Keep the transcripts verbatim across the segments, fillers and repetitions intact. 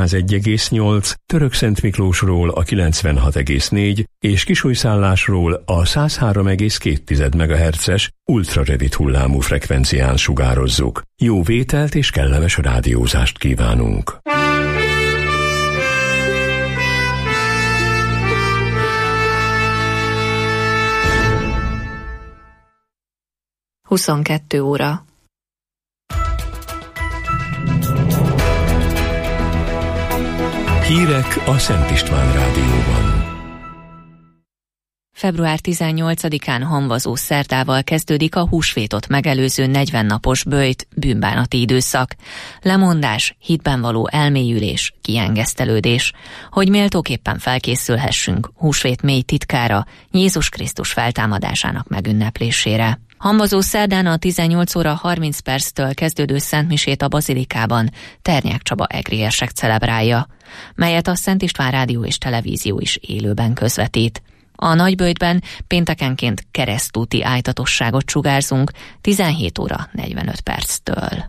egy egész nyolc, Törökszentmiklósról a kilencvenhat egész négy és Kisújszállásról a száz három egész két megahertzes ultrarövid hullámú frekvencián sugározzuk. Jó vételt és kellemes rádiózást kívánunk! huszonkettő óra. Hírek a Szent István Rádióban. február tizennyolcadikán hamvazó szerdával kezdődik a húsvétot megelőző negyven napos böjt bűnbánati időszak. Lemondás, hitben való elmélyülés, kiengesztelődés, hogy méltóképpen felkészülhessünk húsvét mély titkára, Jézus Krisztus feltámadásának megünneplésére. Hamvazó szerdán a tizennyolc óra harminc perctől kezdődő szentmisét a bazilikában Ternyák Csaba egri érsek celebrálja, melyet a Szent István Rádió és Televízió is élőben közvetít. A nagyböjtben péntekenként keresztúti ájtatosságot sugárzunk tizenhét óra negyvenöt perctől.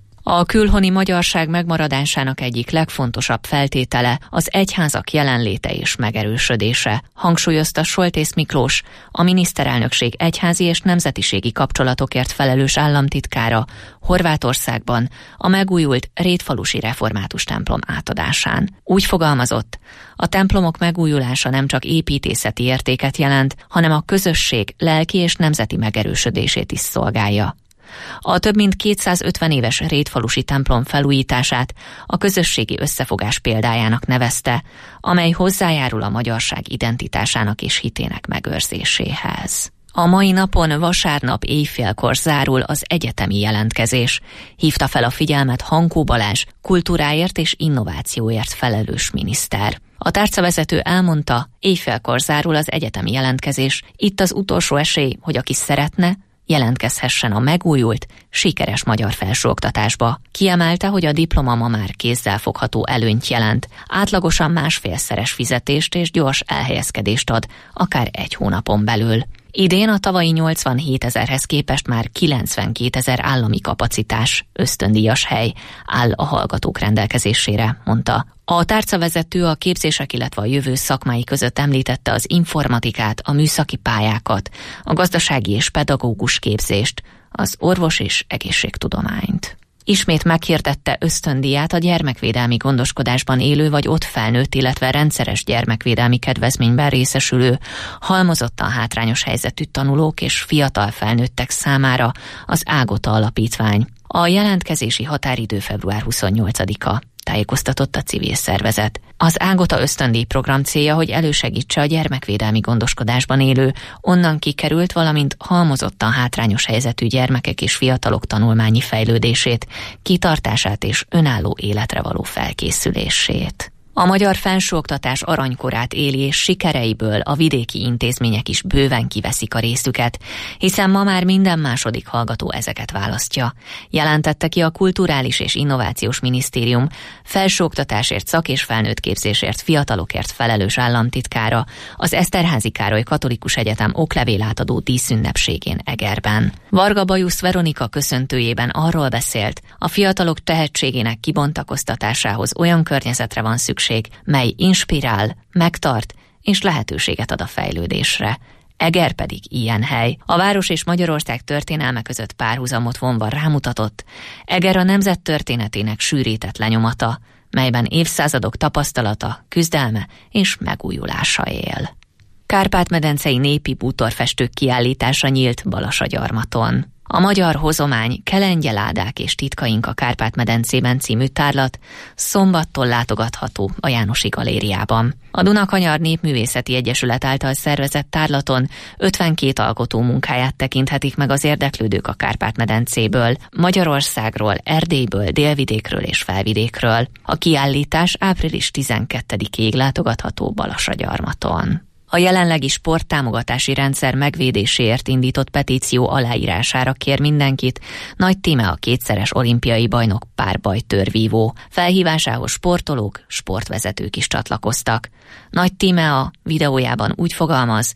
A külhoni magyarság megmaradásának egyik legfontosabb feltétele az egyházak jelenléte és megerősödése, hangsúlyozta Soltész Miklós, a miniszterelnökség egyházi és nemzetiségi kapcsolatokért felelős államtitkára Horvátországban a megújult Rétfalusi református templom átadásán. Úgy fogalmazott, a templomok megújulása nem csak építészeti értéket jelent, hanem a közösség lelki és nemzeti megerősödését is szolgálja. A több mint kétszázötven éves Rétfalusi templom felújítását a közösségi összefogás példájának nevezte, amely hozzájárul a magyarság identitásának és hitének megőrzéséhez. A mai napon vasárnap éjfélkor zárul az egyetemi jelentkezés, hívta fel a figyelmet Hankó Balázs, kultúráért és innovációért felelős miniszter. A tárcavezető elmondta, éjfélkor zárul az egyetemi jelentkezés, itt az utolsó esély, hogy aki szeretne, jelentkezhessen a megújult, sikeres magyar felsőoktatásba. Kiemelte, hogy a diploma ma már kézzelfogható előnyt jelent, átlagosan másfélszeres fizetést és gyors elhelyezkedést ad, akár egy hónapon belül. Idén a tavalyi nyolcvanhétezerhez képest már kilencvenkétezer állami kapacitás, ösztöndíjas hely áll a hallgatók rendelkezésére, mondta. A tárcavezető a képzések, illetve a jövő szakmái között említette az informatikát, a műszaki pályákat, a gazdasági és pedagógus képzést, az orvos és egészségtudományt. Ismét meghirdette ösztöndíját a gyermekvédelmi gondoskodásban élő vagy ott felnőtt, illetve rendszeres gyermekvédelmi kedvezményben részesülő, halmozottan hátrányos helyzetű tanulók és fiatal felnőttek számára az Ágota Alapítvány. A jelentkezési határidő február huszonnyolcadika. Tájékoztatott a civil szervezet. Az Ágota ösztöndíj program célja, hogy elősegítse a gyermekvédelmi gondoskodásban élő, onnan kikerült, valamint halmozottan hátrányos helyzetű gyermekek és fiatalok tanulmányi fejlődését, kitartását és önálló életre való felkészülését. A magyar felsőoktatás aranykorát éli, és sikereiből a vidéki intézmények is bőven kiveszik a részüket, hiszen ma már minden második hallgató ezeket választja, jelentette ki a Kulturális és Innovációs Minisztérium felsőoktatásért, szak- és felnőttképzésért, fiatalokért felelős államtitkára az Eszterházy Károly Katolikus Egyetem oklevélátadó díszünnepségén Egerben. Varga Bajusz Veronika köszöntőjében arról beszélt, a fiatalok tehetségének kibontakoztatásához olyan környezetre van szükség, mely inspirál, megtart és lehetőséget ad a fejlődésre. Eger pedig ilyen hely. A város és Magyarország történelme között párhuzamot vonva rámutatott, Eger a nemzet történetének sűrített lenyomata, melyben évszázadok tapasztalata, küzdelme és megújulása él. Kárpát-medencei népi bútorfestők kiállítása nyílt Balassagyarmaton. A Magyar Hozomány, Kelengyeládák és titkaink a Kárpát-medencében című tárlat szombattól látogatható a Jánosi Galériában. A Dunakanyar Népművészeti Egyesület által szervezett tárlaton ötvenkét alkotó munkáját tekinthetik meg az érdeklődők a Kárpát-medencéből, Magyarországról, Erdélyből, Délvidékről és Felvidékről. A kiállítás április tizenkettedikéig látogatható Balassagyarmaton. A jelenlegi sporttámogatási rendszer megvédéséért indított petíció aláírására kér mindenkit Nagy Tíme, a kétszeres olimpiai bajnok párbajtőrvívó. Felhívásához sportolók, sportvezetők is csatlakoztak. Nagy Tíme a videójában úgy fogalmaz,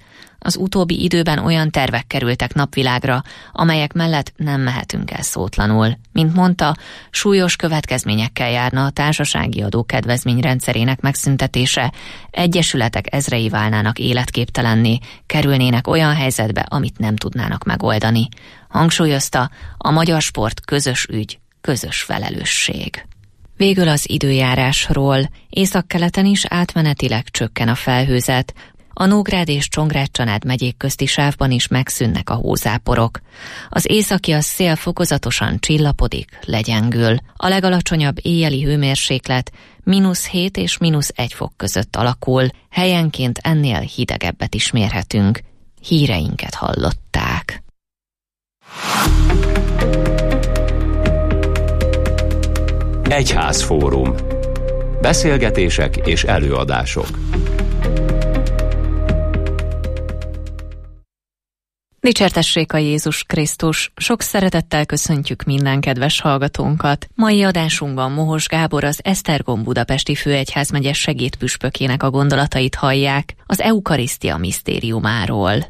Az utóbbi időben olyan tervek kerültek napvilágra, amelyek mellett nem mehetünk el szótlanul. Mint mondta, súlyos következményekkel járna a társasági adó kedvezményrendszerének megszüntetése, egyesületek ezrei válnának életképtelenné, kerülnének olyan helyzetbe, amit nem tudnának megoldani. Hangsúlyozta, a magyar sport közös ügy, közös felelősség. Végül az időjárásról. Északkeleten is átmenetileg csökken a felhőzet. A Nógrád és Csongrád-Csanád megyék közti sávban is megszűnnek a hózáporok. Az északi szél fokozatosan csillapodik, legyengül. A legalacsonyabb éjjeli hőmérséklet mínusz hét és mínusz egy fok között alakul, helyenként ennél hidegebbet is mérhetünk. Híreinket hallották. Egyházfórum. Beszélgetések és előadások. Dicsértessék a Jézus Krisztus! Sok szeretettel köszöntjük minden kedves hallgatónkat. Mai adásunkban Mohos Gábor, az Esztergom budapesti főegyházmegye segédpüspökének a gondolatait hallják az eukarisztia misztériumáról.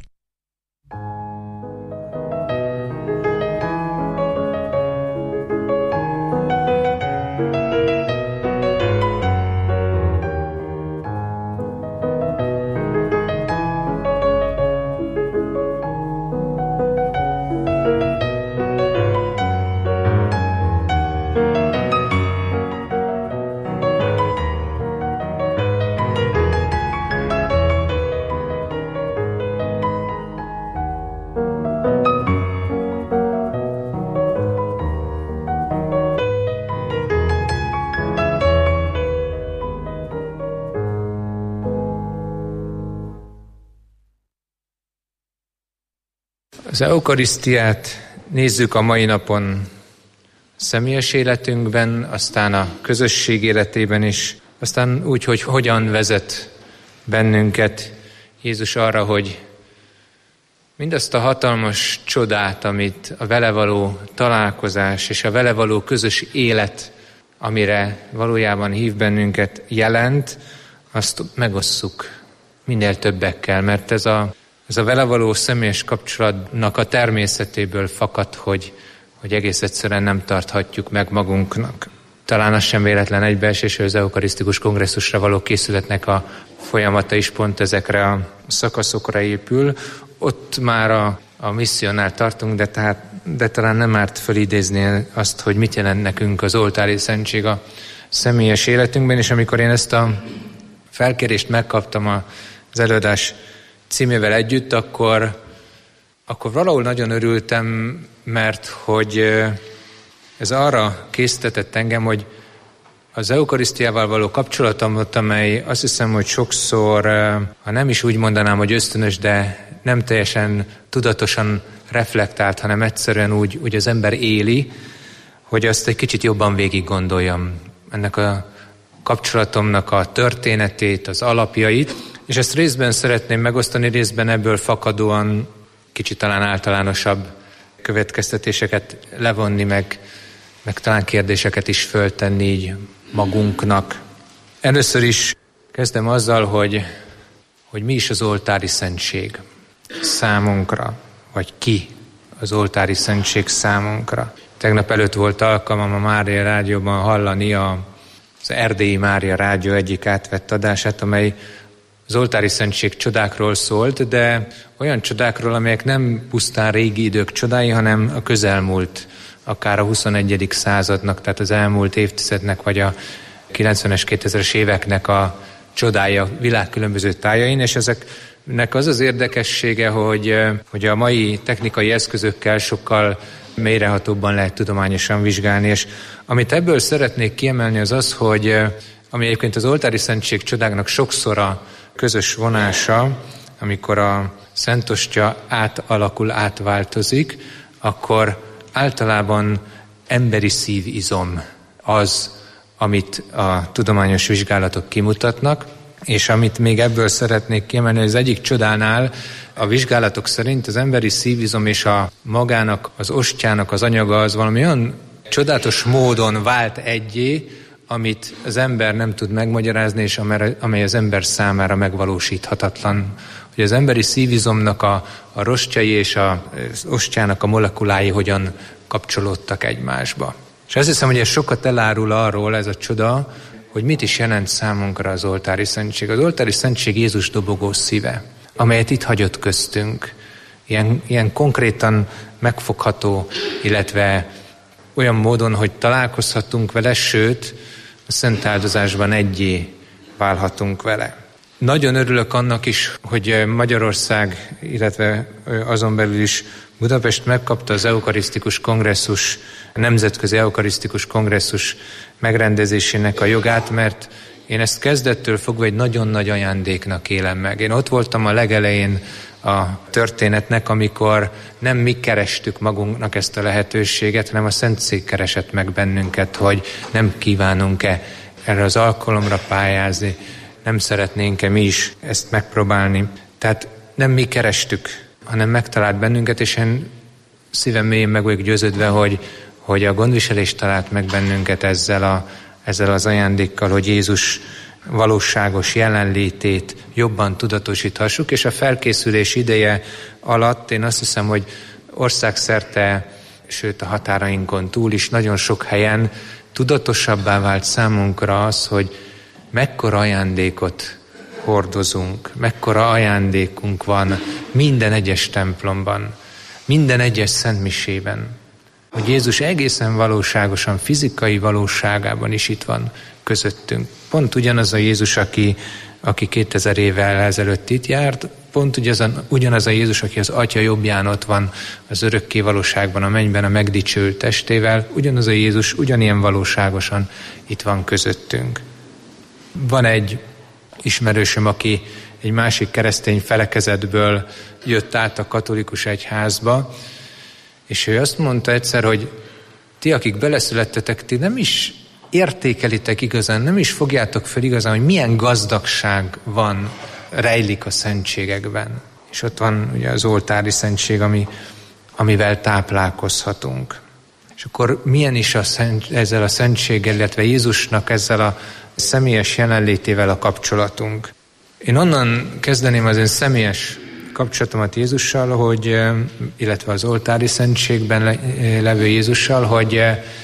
Az eukarisztiát nézzük a mai napon a személyes életünkben, aztán a közösség életében is, aztán úgy, hogy hogyan vezet bennünket Jézus arra, hogy mindazt a hatalmas csodát, amit a vele való találkozás és a vele való közös élet, amire valójában hív bennünket, jelent, azt megosszuk minél többekkel, mert ez a Ez a vele való személyes kapcsolatnak a természetéből fakad, hogy, hogy egész egyszerűen nem tarthatjuk meg magunknak. Talán az sem véletlen egybeesés, hogy az eukarisztikus kongresszusra való készületnek a folyamata is pont ezekre a szakaszokra épül. Ott már a, a misszionál tartunk, de, tehát, de talán nem árt felidézni azt, hogy mit jelent nekünk az oltári szentség a személyes életünkben, és amikor én ezt a felkérést megkaptam az előadás címével együtt, akkor, akkor valahol nagyon örültem, mert hogy ez arra késztetett engem, hogy az eukarisztiával való kapcsolatomat, amely azt hiszem, hogy sokszor, ha nem is úgy mondanám, hogy ösztönös, de nem teljesen tudatosan reflektált, hanem egyszerűen úgy, úgy az ember éli, hogy azt egy kicsit jobban végig gondoljam. Ennek a kapcsolatomnak a történetét, az alapjait, és ezt részben szeretném megosztani, részben ebből fakadóan kicsit talán általánosabb következtetéseket levonni, meg, meg talán kérdéseket is föltenni így magunknak. Először is kezdem azzal, hogy, hogy mi is az oltári szentség számunkra, vagy ki az oltári szentség számunkra. Tegnap előtt volt alkalmam a Mária Rádióban hallani a, az Erdélyi Mária Rádió egyik átvett adását, amely az oltári szentség csodákról szólt, de olyan csodákról, amelyek nem pusztán régi idők csodái, hanem a közelmúlt, akár a huszonegyedik századnak, tehát az elmúlt évtizednek, vagy a kilencvenes, kétezres éveknek a csodája világ különböző tájain, és ezeknek az az érdekessége, hogy, hogy a mai technikai eszközökkel sokkal mélyrehatóbban lehet tudományosan vizsgálni, és amit ebből szeretnék kiemelni az az, hogy ami egyébként az oltári szentség csodáknak sokszor a közös vonása, amikor a szentostya átalakul, átváltozik, akkor általában emberi szívizom az, amit a tudományos vizsgálatok kimutatnak, és amit még ebből szeretnék kiemelni, az egyik csodánál a vizsgálatok szerint az emberi szívizom és a magának, az ostyának az anyaga az valami olyan csodálatos módon vált egyé, amit az ember nem tud megmagyarázni, és amely az ember számára megvalósíthatatlan. Hogy az emberi szívizomnak a, a rostjai és a, az ostjának a molekulái hogyan kapcsolódtak egymásba. És azt hiszem, hogy ez sokat elárul arról, ez a csoda, hogy mit is jelent számunkra az oltári szentség. Az oltári szentség Jézus dobogó szíve, amelyet itt hagyott köztünk. Ilyen, ilyen konkrétan megfogható, illetve olyan módon, hogy találkozhatunk vele, sőt, a szent áldozásban egyé válhatunk vele. Nagyon örülök annak is, hogy Magyarország, illetve azon belül is Budapest megkapta az eukarisztikus kongresszus, a Nemzetközi Eukarisztikus Kongresszus megrendezésének a jogát, mert én ezt kezdettől fogva egy nagyon nagy ajándéknak élem meg. Én ott voltam a legelején a történetnek, amikor nem mi kerestük magunknak ezt a lehetőséget, hanem a Szentszék keresett meg bennünket, hogy nem kívánunk-e erre az alkalomra pályázni, nem szeretnénk-e mi is ezt megpróbálni. Tehát nem mi kerestük, hanem megtalált bennünket, és én szívem mélyén meg vagyok győződve, hogy, hogy a gondviselés talált meg bennünket ezzel, a, ezzel az ajándékkal, hogy Jézus valóságos jelenlétét jobban tudatosíthassuk, és a felkészülés ideje alatt én azt hiszem, hogy országszerte, sőt a határainkon túl is nagyon sok helyen tudatosabbá vált számunkra az, hogy mekkora ajándékot hordozunk, mekkora ajándékunk van minden egyes templomban, minden egyes szentmisében, hogy Jézus egészen valóságosan, fizikai valóságában is itt van közöttünk. Pont ugyanaz a Jézus, aki, aki kétezer évvel ezelőtt itt járt, pont ugyanaz a Jézus, aki az Atya jobbján ott van az örökké valóságban, a mennyben a megdicsőült testével, ugyanaz a Jézus ugyanilyen valóságosan itt van közöttünk. Van egy ismerősöm, aki egy másik keresztény felekezetből jött át a katolikus egyházba, és ő azt mondta egyszer, hogy ti, akik beleszülettetek, ti nem is értékelitek igazán, nem is fogjátok fel igazán, hogy milyen gazdagság van, rejlik a szentségekben. És ott van ugye az oltári szentség, ami, amivel táplálkozhatunk. És akkor milyen is a szent, ezzel a szentséggel, illetve Jézusnak ezzel a személyes jelenlétével a kapcsolatunk. Én onnan kezdeném az én személyes kapcsolatomat Jézussal, hogy, illetve az oltári szentségben levő Jézussal, hogy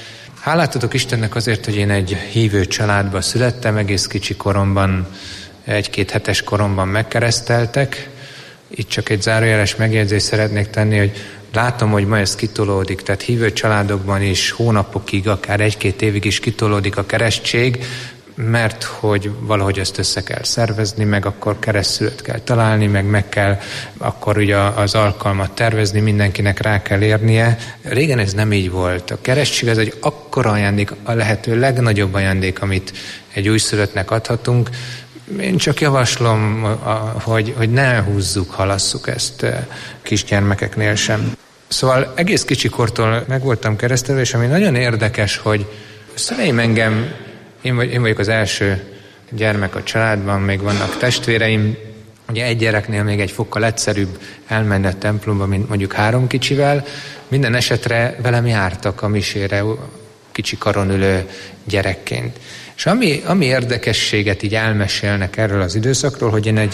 hálát adok Istennek azért, hogy én egy hívő családba születtem, egész kicsi koromban, egy-két hetes koromban megkereszteltek. Itt csak egy zárójeles megjegyzést szeretnék tenni, hogy látom, hogy ma ez kitolódik, tehát hívő családokban is hónapokig, akár egy-két évig is kitolódik a keresztség, mert hogy valahogy ezt össze kell szervezni, meg akkor keresztszülőt kell találni, meg meg kell akkor ugye az alkalmat tervezni, mindenkinek rá kell érnie. Régen ez nem így volt. A keresztség ez egy akkora ajándék, a lehető legnagyobb ajándék, amit egy újszülöttnek adhatunk. Én csak javaslom, hogy, hogy ne húzzuk, halasszuk ezt kisgyermekeknél sem. Szóval egész kicsikortól meg voltam keresztelve, és ami nagyon érdekes, hogy a szüleim engem, én, vagy, én vagyok az első gyermek a családban, még vannak testvéreim, ugye egy gyereknél még egy fokkal egyszerűbb elmenni a templomba, mint mondjuk három kicsivel. Minden esetre velem jártak a misére kicsi karon ülő gyerekként. És ami, ami érdekességet így elmesélnek erről az időszakról, hogy én egy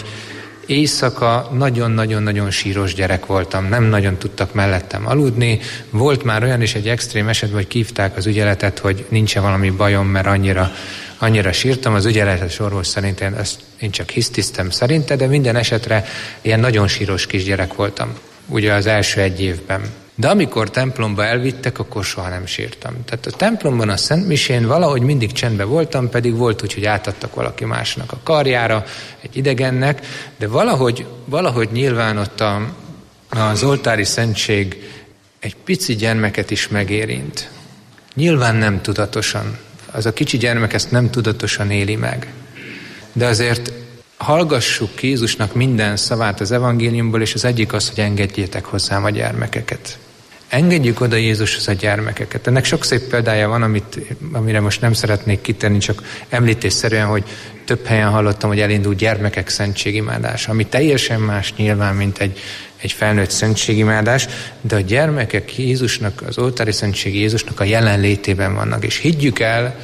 éjszaka nagyon-nagyon-nagyon síros gyerek voltam, nem nagyon tudtak mellettem aludni. Volt már olyan is egy extrém esetben, hogy hívták az ügyeletet, hogy nincs-e valami bajom, mert annyira, annyira sírtam. Az ügyeletes orvos szerint én, ezt, én csak hisztisztem szerinte, de minden esetre ilyen nagyon síros kisgyerek voltam, ugye az első egy évben. De amikor templomba elvittek, akkor soha nem sírtam. Tehát a templomban, a Szentmisén valahogy mindig csendben voltam, pedig volt úgy, hogy átadtak valaki másnak a karjára, egy idegennek, de valahogy, valahogy nyilván ott a, az oltári szentség egy pici gyermeket is megérint. Nyilván nem tudatosan. Az a kicsi gyermek ezt nem tudatosan éli meg. De azért hallgassuk ki Jézusnak minden szavát az evangéliumból, és az egyik az, hogy engedjétek hozzám a gyermekeket. Engedjük oda Jézushoz a gyermekeket. Ennek sok szép példája van, amit, amire most nem szeretnék kitenni, csak említésszerűen, hogy több helyen hallottam, hogy elindul gyermekek szentségimádás, ami teljesen más nyilván, mint egy, egy felnőtt szentségimádás, de a gyermekek Jézusnak, az oltári szentség Jézusnak a jelenlétében vannak, és higgyük el,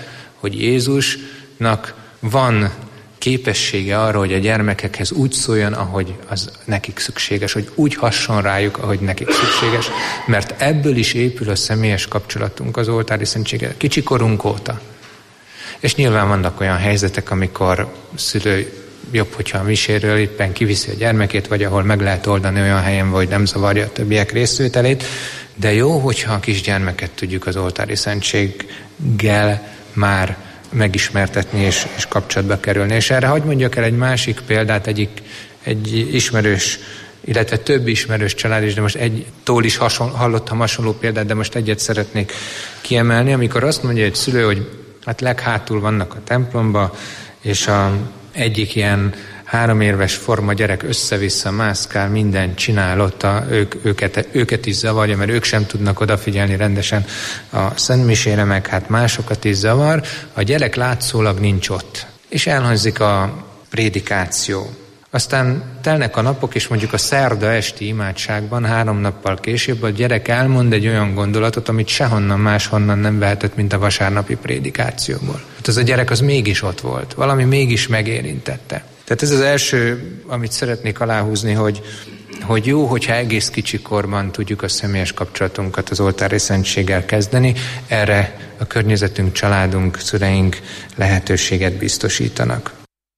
hogy Jézusnak van képessége arra, hogy a gyermekekhez úgy szóljon, ahogy az nekik szükséges, hogy úgy hasson rájuk, ahogy nekik szükséges, mert ebből is épül a személyes kapcsolatunk az oltári szentséggel, kicsikorunk óta. És nyilván vannak olyan helyzetek, amikor szülő jobb, hogyha a miséről éppen kiviszi a gyermekét, vagy ahol meg lehet oldani olyan helyen, hogy nem zavarja a többiek részvételét, de jó, hogyha a kisgyermeket tudjuk az oltári szentséggel már megismertetni és, és kapcsolatba kerülni. És erre hadd mondjak el egy másik példát, egyik, egy ismerős, illetve több ismerős család is, de most egytől is hason, hallottam hasonló példát, de most egyet szeretnék kiemelni, amikor azt mondja egy szülő, hogy hát leghátul vannak a templomba, és a egyik ilyen három éves forma gyerek össze-vissza mászkál, mindent csinál ott, a, ők, őket, őket is zavarja, mert ők sem tudnak odafigyelni rendesen a szentmisére, meg hát másokat is zavar. A gyerek látszólag nincs ott, és elhangzik a prédikáció. Aztán telnek a napok, és mondjuk a szerda esti imádságban három nappal később a gyerek elmond egy olyan gondolatot, amit sehonnan máshonnan nem vehetett, mint a vasárnapi prédikációból. Hát az a gyerek az mégis ott volt, valami mégis megérintette. Tehát ez az első, amit szeretnék aláhúzni, hogy, hogy jó, hogyha egész kicsikorban tudjuk a személyes kapcsolatunkat az oltári szentséggel kezdeni, erre a környezetünk, családunk, szüleink lehetőséget biztosítanak.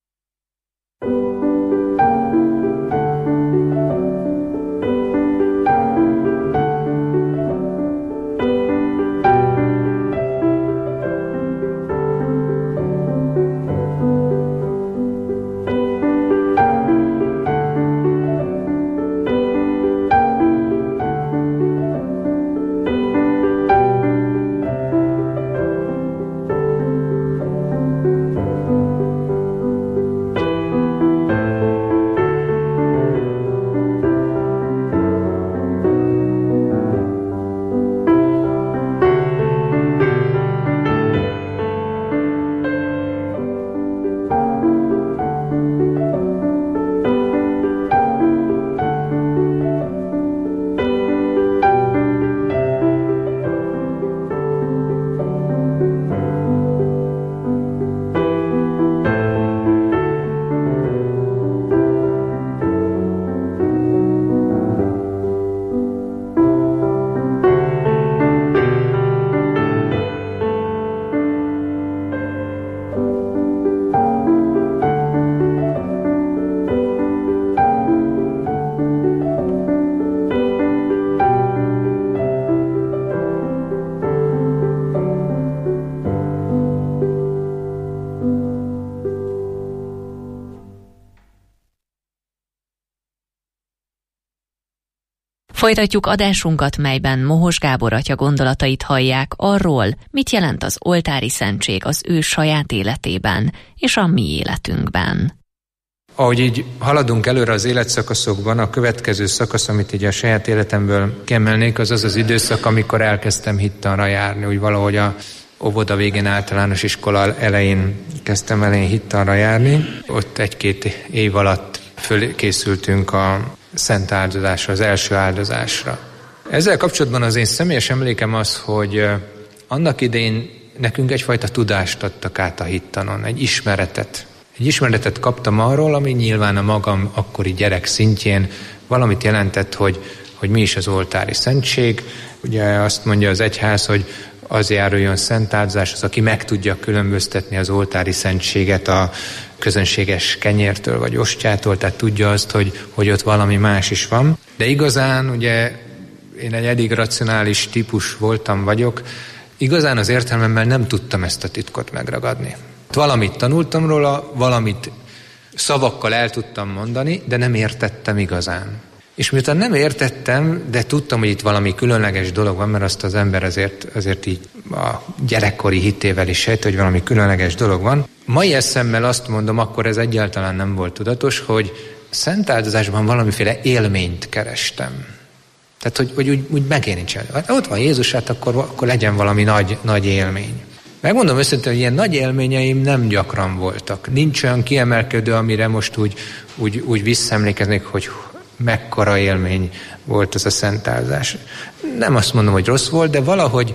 Folytatjuk adásunkat, melyben Mohos Gábor atya gondolatait hallják arról, mit jelent az oltári szentség az ő saját életében és a mi életünkben. Ahogy így haladunk előre az életszakaszokban, a következő szakasz, amit így a saját életemből kiemelnék, az az az időszak, amikor elkezdtem hittanra járni, úgy valahogy a óvoda végén, általános iskola elején kezdtem elején hittanra járni. Ott egy-két év alatt fölkészültünk a szent áldozásra, az első áldozásra. Ezzel kapcsolatban az én személyes emlékem az, hogy annak idején nekünk egyfajta tudást adtak át a hittanon, egy ismeretet. Egy ismeretet kaptam arról, ami nyilván a magam akkori gyerek szintjén valamit jelentett, hogy, hogy mi is az oltári szentség. Ugye azt mondja az egyház, hogy az járuljon szent áldozás, az, aki meg tudja különböztetni az oltári szentséget a közönséges kenyértől vagy ostjától, tehát tudja azt, hogy, hogy ott valami más is van. De igazán, ugye én egy eddig racionális típus voltam, vagyok, igazán az értelmemmel nem tudtam ezt a titkot megragadni. Valamit tanultam róla, valamit szavakkal el tudtam mondani, de nem értettem igazán. És miután nem értettem, de tudtam, hogy itt valami különleges dolog van, mert azt az ember azért, azért így a gyerekkori hitével is sejt, hogy valami különleges dolog van. Mai eszemmel azt mondom, akkor ez egyáltalán nem volt tudatos, hogy szent áldozásban valamiféle élményt kerestem. Tehát, hogy, hogy úgy, úgy megérintsen. Hát ott van Jézus, hát akkor, akkor legyen valami nagy, nagy élmény. Megmondom őszintén, hogy ilyen nagy élményeim nem gyakran voltak. Nincs olyan kiemelkedő, amire most úgy, úgy, úgy visszaemlékeznék, hogy mekkora élmény volt az a szent áldozás. Nem azt mondom, hogy rossz volt, de valahogy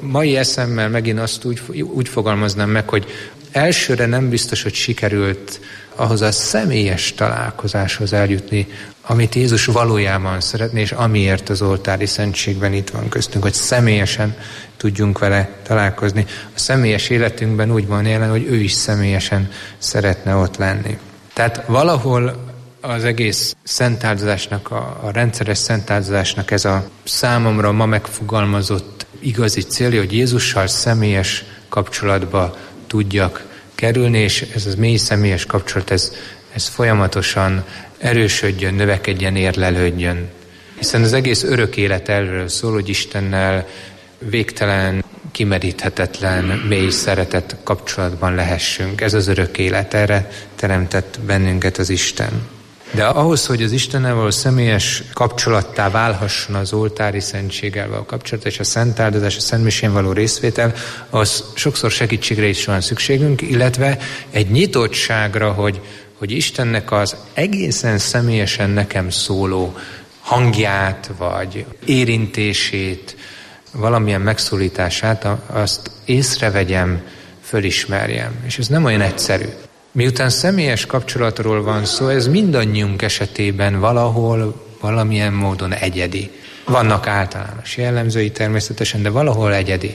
mai eszemmel megint azt úgy, úgy fogalmaznám meg, hogy elsőre nem biztos, hogy sikerült ahhoz a személyes találkozáshoz eljutni, amit Jézus valójában szeretné, és amiért az oltári szentségben itt van köztünk, hogy személyesen tudjunk vele találkozni. A személyes életünkben úgy van jelen, hogy ő is személyesen szeretne ott lenni. Tehát valahol az egész szentáldozásnak, a, a rendszeres szentáldozásnak ez a számomra ma megfogalmazott igazi célja, hogy Jézussal személyes kapcsolatba tudjak kerülni, és ez az mély személyes kapcsolat, ez, ez folyamatosan erősödjön, növekedjen, érlelődjön. Hiszen az egész örök élet erről szól, hogy Istennel végtelen, kimeríthetetlen, mély szeretet kapcsolatban lehessünk. Ez az örök élet, erre teremtett bennünket az Isten. De ahhoz, hogy az Istennel való személyes kapcsolattá válhasson az oltári szentséggel való kapcsolat, és a szentáldozás, a szentmisén való részvétel, az sokszor segítségre is van szükségünk, illetve egy nyitottságra, hogy, hogy Istennek az egészen személyesen nekem szóló hangját, vagy érintését, valamilyen megszólítását, azt észrevegyem, fölismerjem. És ez nem olyan egyszerű. Miután személyes kapcsolatról van szó, ez mindannyiunk esetében valahol, valamilyen módon egyedi. Vannak általános jellemzői természetesen, de valahol egyedi.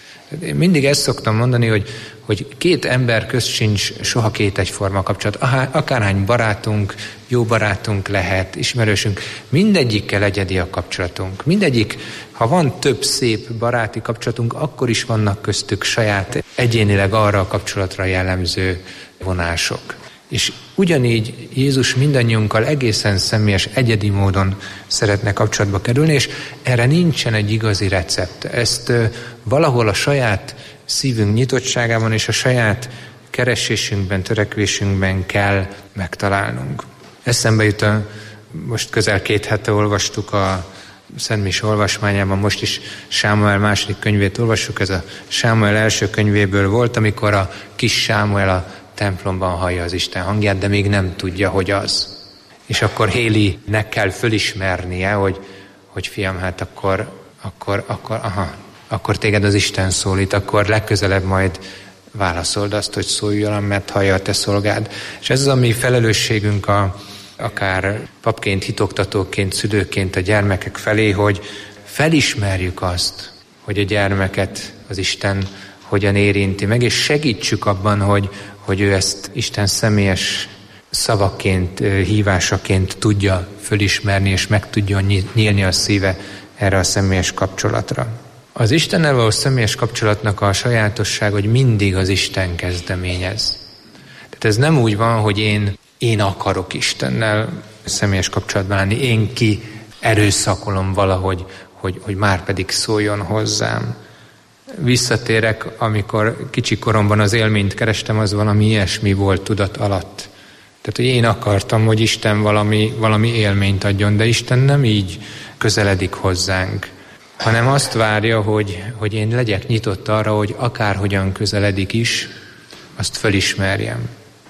Én mindig ezt szoktam mondani, hogy, hogy két ember közt sincs soha két egyforma kapcsolat. Akárhány barátunk, jó barátunk lehet, ismerősünk, mindegyikkel egyedi a kapcsolatunk. Mindegyik, ha van több szép baráti kapcsolatunk, akkor is vannak köztük saját egyénileg arra a kapcsolatra jellemző vonások. És ugyanígy Jézus mindannyiunkkal egészen személyes, egyedi módon szeretne kapcsolatba kerülni, és erre nincsen egy igazi recept. Ezt valahol a saját szívünk nyitottságában és a saját keresésünkben, törekvésünkben kell megtalálnunk. Eszembe jut, a, most közel két hete olvastuk a Szent Mise olvasmányában, most is Sámuel második könyvét olvassuk, ez a Sámuel első könyvéből volt, amikor a kis Sámuel a templomban hallja az Isten hangját, de még nem tudja, hogy az. És akkor Hélinek kell fölismernie, hogy, hogy fiam, hát akkor, akkor, akkor, aha, akkor téged az Isten szólít, akkor legközelebb majd válaszold azt, hogy szóljon, mert hallja a te szolgád. És ez az a mi felelősségünk a, akár papként, hitoktatóként, szülőként a gyermekek felé, hogy felismerjük azt, hogy a gyermeket az Isten hogyan érinti meg, és segítsük abban, hogy, hogy ő ezt Isten személyes szavaként, hívásaként tudja fölismerni, és meg tudjon nyílni a szíve erre a személyes kapcsolatra. Az Istennel való személyes kapcsolatnak a sajátosság, hogy mindig az Isten kezdeményez. Tehát ez nem úgy van, hogy én, én akarok Istennel személyes kapcsolatban állni, én ki erőszakolom valahogy, hogy, hogy már pedig szóljon hozzám. Visszatérek, amikor kicsi koromban az élményt kerestem, az valami ilyesmi volt tudat alatt. Tehát, hogy én akartam, hogy Isten valami, valami élményt adjon, de Isten nem így közeledik hozzánk, hanem azt várja, hogy, hogy én legyek nyitott arra, hogy akárhogyan közeledik is, azt fölismerjem.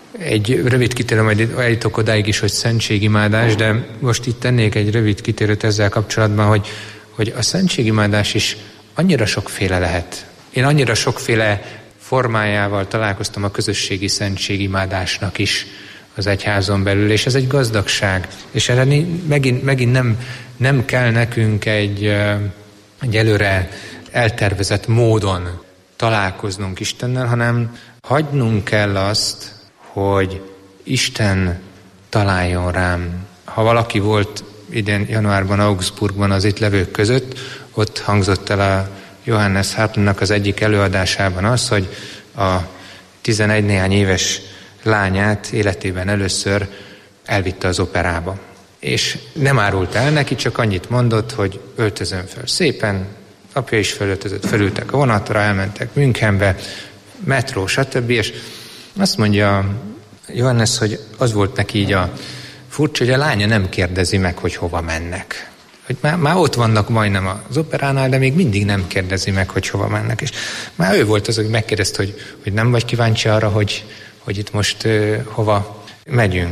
Egy rövid kitérő, majd eljutok odáig is, hogy szentségimádás, de most itt tennék egy rövid kitérőt ezzel kapcsolatban, hogy, hogy a szentségimádás is annyira sokféle lehet. Én annyira sokféle formájával találkoztam a közösségi szentségimádásnak is az egyházon belül, és ez egy gazdagság. És erre megint, megint nem, nem kell nekünk egy, egy előre eltervezett módon találkoznunk Istennel, hanem hagynunk kell azt, hogy Isten találjon rám. Ha valaki volt idén januárban Augsburgban az itt levők között, ott hangzott el a Johannes Hartmannak az egyik előadásában az, hogy a tizenegy néhány éves lányát életében először elvitte az operába. És nem árult el neki, csak annyit mondott, hogy öltözön föl szépen, apja is fölöltözött, felültek a vonatra, elmentek Münchenbe, metró, stb. És azt mondja Johannes, hogy az volt neki így a furcsa, hogy a lánya nem kérdezi meg, hogy hova mennek. Hogy már, már ott vannak majdnem az operánál, de még mindig nem kérdezi meg, hogy hova mennek. És már ő volt az, hogy megkérdezte, hogy, hogy nem vagy kíváncsi arra, hogy, hogy itt most uh, hova megyünk.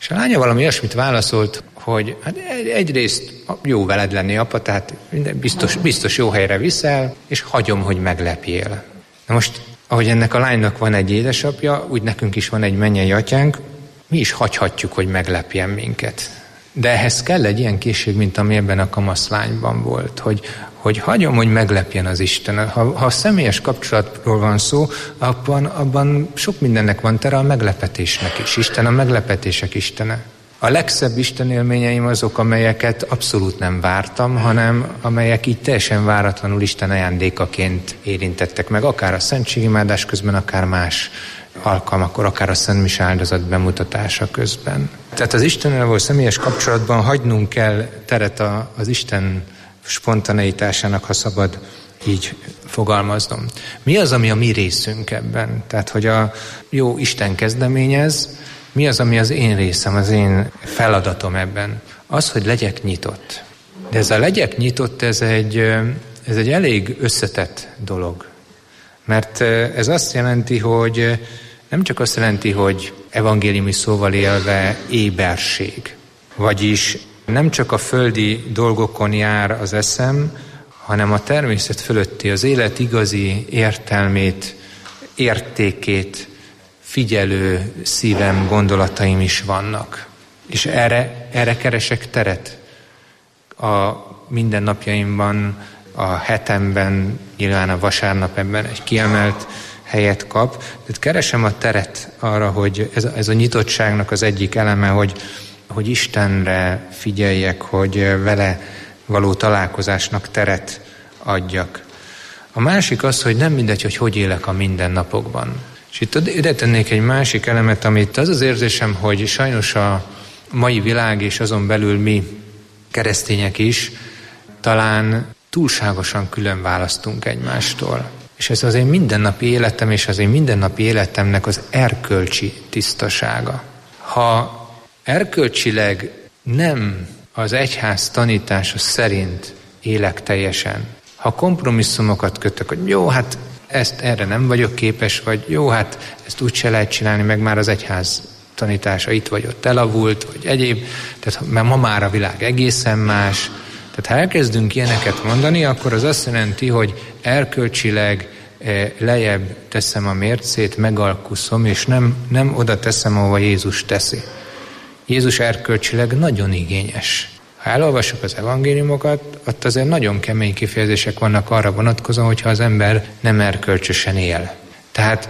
És a lánya valami olyasmit válaszolt, hogy hát egyrészt jó veled lenni, apa, tehát biztos, biztos jó helyre viszel, és hagyom, hogy meglepjél. Na most, ahogy ennek a lánynak van egy édesapja, úgy nekünk is van egy mennyei atyánk, mi is hagyhatjuk, hogy meglepjen minket. De ehhez kell egy ilyen készség, mint ami ebben a kamaszlányban volt, hogy, hogy hagyom, hogy meglepjen az Isten. Ha, ha a személyes kapcsolatról van szó, abban, abban sok mindennek van tere, a meglepetésnek is. Isten a meglepetések istene. A legszebb Isten élményeim azok, amelyeket abszolút nem vártam, hanem amelyek így teljesen váratlanul Isten ajándékaként érintettek meg, akár a szentségimádás közben, akár más alkalmakkor, akár a Szent Mise áldozat bemutatása közben. Tehát az Istennel való személyes kapcsolatban hagynunk kell teret a, az Isten spontaneitásának, ha szabad így fogalmaznom. Mi az, ami a mi részünk ebben? Tehát, hogy a jó Isten kezdeményez, mi az, ami az én részem, az én feladatom ebben? Az, hogy legyek nyitott. De ez a legyek nyitott, ez egy, ez egy elég összetett dolog. Mert ez azt jelenti, hogy nem csak azt jelenti, hogy evangéliumi szóval élve éberség. Vagyis nem csak a földi dolgokon jár az eszem, hanem a természet fölötti, az élet igazi értelmét, értékét figyelő szívem, gondolataim is vannak. És erre, erre keresek teret a mindennapjaimban, a hetemben, nyilván a vasárnap ebben egy kiemelt helyet kap. Tehát keresem a teret arra, hogy ez, ez a nyitottságnak az egyik eleme, hogy, hogy Istenre figyeljek, hogy vele való találkozásnak teret adjak. A másik az, hogy nem mindegy, hogy hogy élek a mindennapokban. És itt ide tennék egy másik elemet, amit az az érzésem, hogy sajnos a mai világ és azon belül mi keresztények is talán túlságosan külön választunk egymástól. És ez az én mindennapi életem és az én mindennapi életemnek az erkölcsi tisztasága. Ha erkölcsileg nem az egyház tanítása szerint élek teljesen, ha kompromisszumokat kötök, hogy jó, hát ezt erre nem vagyok képes, vagy jó, hát ezt úgy se lehet csinálni, meg már az egyház tanítása itt vagy ott elavult, vagy egyéb, tehát mert ma már a világ egészen más. Tehát ha elkezdünk ilyeneket mondani, akkor az azt jelenti, hogy erkölcsileg lejjebb teszem a mércét, megalkuszom, és nem, nem oda teszem, ahova Jézus teszi. Jézus erkölcsileg nagyon igényes. Ha elolvassuk az evangéliumokat, ott azért nagyon kemény kifejezések vannak arra vonatkozóan, hogyha az ember nem erkölcsösen él. Tehát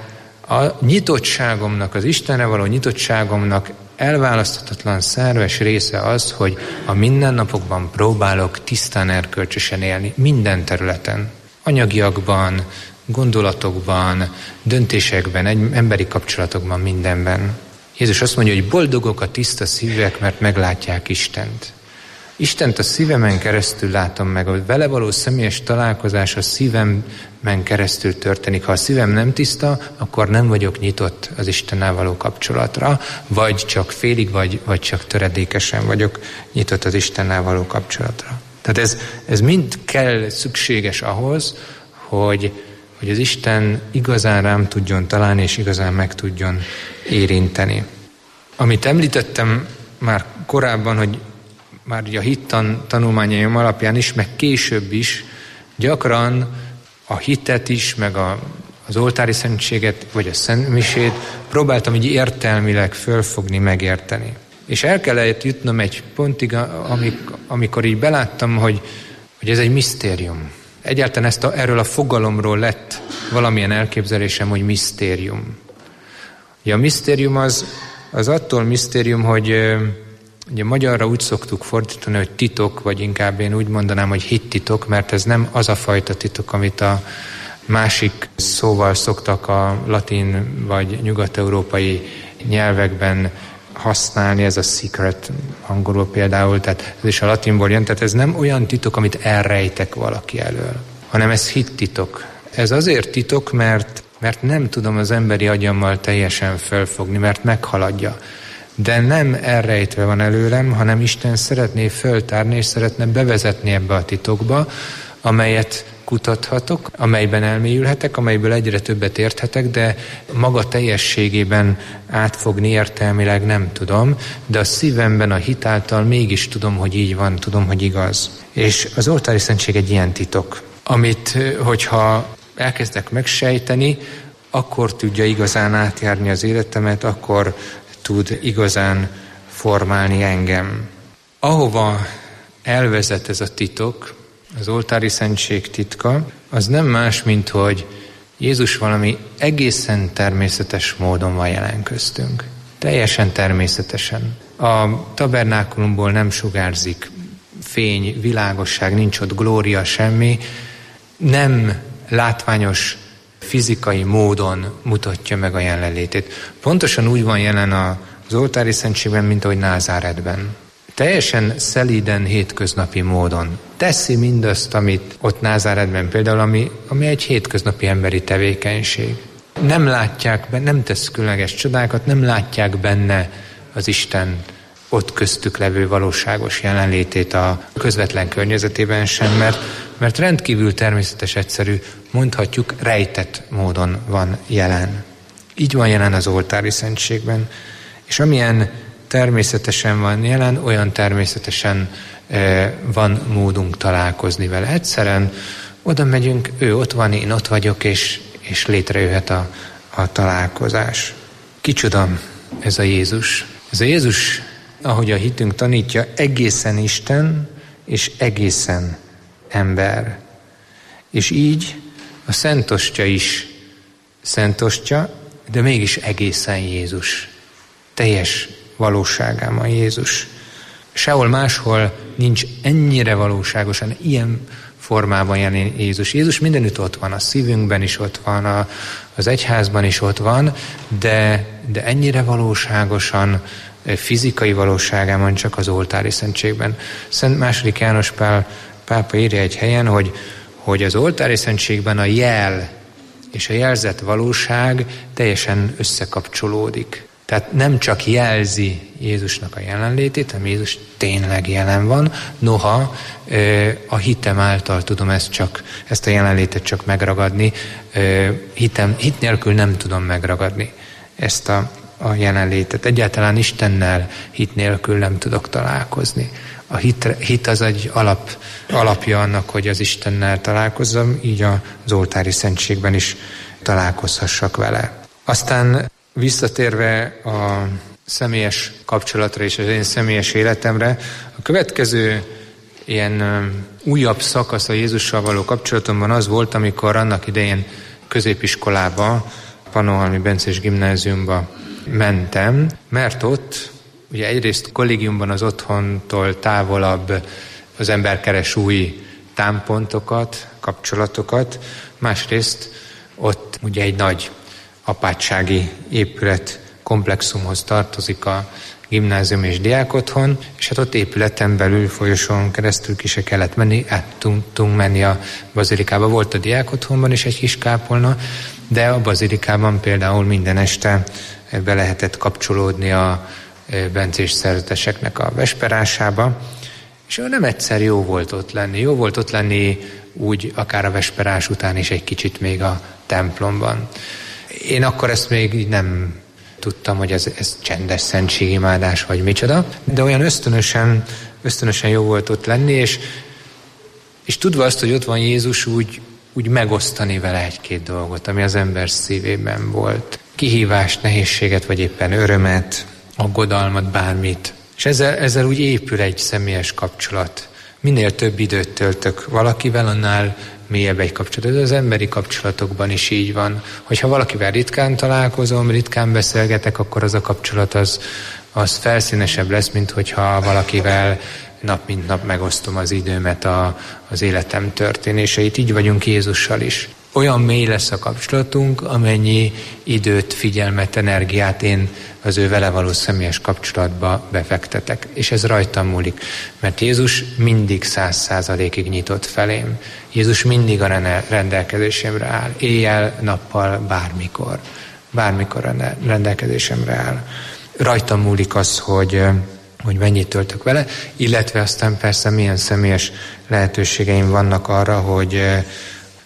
a nyitottságomnak, az Istenre való nyitottságomnak elválaszthatatlan szerves része az, hogy a mindennapokban próbálok tisztán erkölcsösen élni, minden területen. Anyagiakban, gondolatokban, döntésekben, egy emberi kapcsolatokban, mindenben. Jézus azt mondja, hogy boldogok a tiszta szívek, mert meglátják Istent. Istent a szívemen keresztül látom meg, hogy vele való személyes találkozás a szívemen keresztül történik. Ha a szívem nem tiszta, akkor nem vagyok nyitott az Istennel való kapcsolatra, vagy csak félig, vagy, vagy csak töredékesen vagyok nyitott az Istennel való kapcsolatra. Tehát ez, ez mind kell, szükséges ahhoz, hogy, hogy az Isten igazán rám tudjon találni, és igazán meg tudjon érinteni. Amit említettem már korábban, hogy már a hittan tanulmányaim alapján is, meg később is, gyakran a hitet is, meg a, az oltári szentséget, vagy a szentmisét próbáltam így értelmileg fölfogni, megérteni. És el kellett jutnom egy pontig, amikor így beláttam, hogy, hogy ez egy misztérium. Egyáltalán ezt a, erről a fogalomról lett valamilyen elképzelésem, hogy misztérium. Ja, a misztérium az, az attól misztérium, hogy ugye magyarra úgy szoktuk fordítani, hogy titok, vagy inkább én úgy mondanám, hogy hittitok, mert ez nem az a fajta titok, amit a másik szóval szoktak a latin vagy nyugat-európai nyelvekben használni, ez a secret angolul például, tehát ez is a latinból jön, tehát ez nem olyan titok, amit elrejtek valaki elől, hanem ez hittitok. Ez azért titok, mert, mert nem tudom az emberi agyammal teljesen fölfogni, mert meghaladja. De nem elrejtve van előlem, hanem Isten szeretné föltárni, és szeretne bevezetni ebbe a titokba, amelyet kutathatok, amelyben elmélyülhetek, amelyből egyre többet érthetek, de maga teljességében átfogni értelmileg nem tudom, de a szívemben a hit által mégis tudom, hogy így van, tudom, hogy igaz. És az oltári szentség egy ilyen titok, amit, hogyha elkezdek megsejteni, akkor tudja igazán átjárni az életemet, akkor tud igazán formálni engem. Ahova elvezet ez a titok, az oltári szentség titka, az nem más, mint hogy Jézus valami egészen természetes módon van jelen köztünk. Teljesen természetesen. A tabernákulumból nem sugárzik fény, világosság, nincs ott glória, semmi. Nem látványos fizikai módon mutatja meg a jelenlétét. Pontosan úgy van jelen az oltári szentségben, mint ahogy Názáretben. Teljesen szelíden, hétköznapi módon teszi mindazt, amit ott Názáretben például, ami, ami egy hétköznapi emberi tevékenység. Nem látják benne, nem tesz különleges csodákat, nem látják benne az Isten ott köztük levő valóságos jelenlétét a közvetlen környezetében sem, mert, mert rendkívül természetes, egyszerű, mondhatjuk rejtett módon van jelen. Így van jelen az oltári szentségben, és amilyen természetesen van jelen, olyan természetesen e, van módunk találkozni vele. Egyszerűen oda megyünk, ő ott van, én ott vagyok, és, és létrejöhet a, a találkozás. Kicsoda ez a Jézus? Ez a Jézus, ahogy a hitünk tanítja, egészen Isten, és egészen ember. És így a Szentostya is Szentostya, de mégis egészen Jézus. Teljes valóságában Jézus. Sehol máshol nincs ennyire valóságosan, ilyen formában jelen Jézus. Jézus mindenütt ott van, a szívünkben is ott van, a, az egyházban is ott van, de, de ennyire valóságosan, fizikai valóságában csak az oltári szentségben. Szent második János Pál pápa írja egy helyen, hogy, hogy az oltári szentségben a jel és a jelzett valóság teljesen összekapcsolódik. Tehát nem csak jelzi Jézusnak a jelenlétét, hanem Jézus tényleg jelen van, noha a hitem által tudom ezt, csak, ezt a jelenlétet csak megragadni, hitem, hit nélkül nem tudom megragadni ezt a, a jelenlétet. Egyáltalán Istennel hit nélkül nem tudok találkozni. A hit, hit az egy alap, alapja annak, hogy az Istennel találkozzam, így az oltári szentségben is találkozhassak vele. Aztán visszatérve a személyes kapcsolatra és az én személyes életemre, a következő ilyen újabb szakasz a Jézussal való kapcsolatomban az volt, amikor annak idején középiskolába, Pannonhalmi Bencés Gimnáziumba mentem, mert ott ugye egyrészt kollégiumban az otthontól távolabb az ember keres új támpontokat, kapcsolatokat, másrészt ott ugye egy nagy apátsági épület komplexumhoz tartozik a gimnázium és diákotthon, és hát ott épületen belül folyosón keresztül ki se kellett menni, át tudtunk menni a bazilikába. Volt a diákotthonban is egy kis kápolna, de a bazilikában például minden este be lehetett kapcsolódni a bencés szerzeteseknek a vesperásába, és nem egyszer jó volt ott lenni. Jó volt ott lenni úgy akár a vesperás után is egy kicsit még a templomban. Én akkor ezt még így nem tudtam, hogy ez, ez csendes szentségimádás, vagy micsoda, de olyan ösztönösen, ösztönösen jó volt ott lenni, és, és tudva azt, hogy ott van Jézus, úgy, úgy megosztani vele egy-két dolgot, ami az ember szívében volt. Kihívást, nehézséget, vagy éppen örömet, aggodalmat, bármit. És ezzel, ezzel úgy épül egy személyes kapcsolat. Minél több időt töltök valakivel, annál mélyebb egy kapcsolat. Ez az emberi kapcsolatokban is így van. Hogyha valakivel ritkán találkozom, ritkán beszélgetek, akkor az a kapcsolat az, az felszínesebb lesz, mint hogyha valakivel nap mint nap megosztom az időmet, a, az életem történéseit. Így vagyunk Jézussal is. Olyan mély lesz a kapcsolatunk, amennyi időt, figyelmet, energiát én az ő vele való személyes kapcsolatba befektetek. És ez rajtam múlik, mert Jézus mindig száz százalékig nyitott felém. Jézus mindig a rendelkezésemre áll. Éjjel, nappal, bármikor. Bármikor a rendelkezésemre áll. Rajtam múlik az, hogy, hogy mennyit töltök vele, illetve aztán persze milyen személyes lehetőségeim vannak arra, hogy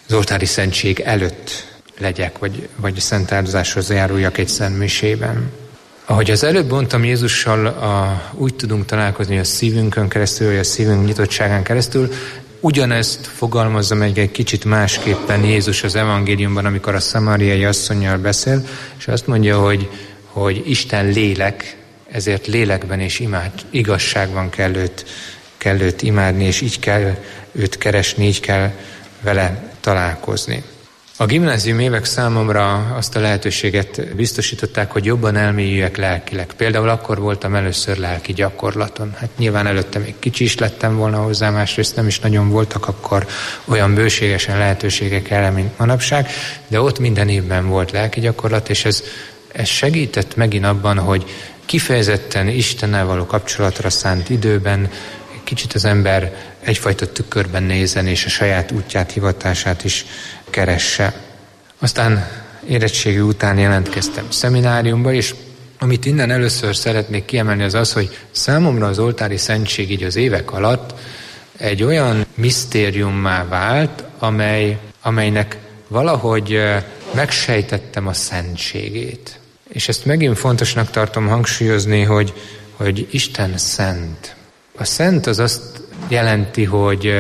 az oltári szentség előtt legyek, vagy, vagy szent áldozáshoz járuljak egy szent misében. Ahogy az előbb mondtam, Jézussal a, úgy tudunk találkozni a szívünkön keresztül, vagy a szívünk nyitottságán keresztül, ugyanezt fogalmazza meg egy kicsit másképpen Jézus az evangéliumban, amikor a szamáriai asszonnyal beszél, és azt mondja, hogy, hogy Isten lélek, ezért lélekben és imád, igazságban kell őt, kell őt imádni, és így kell őt keresni, így kell vele találkozni. A gimnázium évek számomra azt a lehetőséget biztosították, hogy jobban elmélyüljek lelkileg. Például akkor voltam először lelki gyakorlaton. Hát nyilván előtte még kicsi is lettem volna hozzá, másrészt nem is nagyon voltak akkor olyan bőségesen lehetőségek erre, mint manapság, de ott minden évben volt lelki gyakorlat, és ez, ez segített megint abban, hogy kifejezetten Istennel való kapcsolatra szánt időben kicsit az ember egyfajta tükörben nézzen, és a saját útját, hivatását is keresse. Aztán érettségi után jelentkeztem szemináriumba, és amit innen először szeretnék kiemelni, az az, hogy számomra az oltári szentség így az évek alatt egy olyan misztériummá vált, amely, amelynek valahogy megsejtettem a szentségét. És ezt megint fontosnak tartom hangsúlyozni, hogy, hogy Isten szent. A szent az azt jelenti, hogy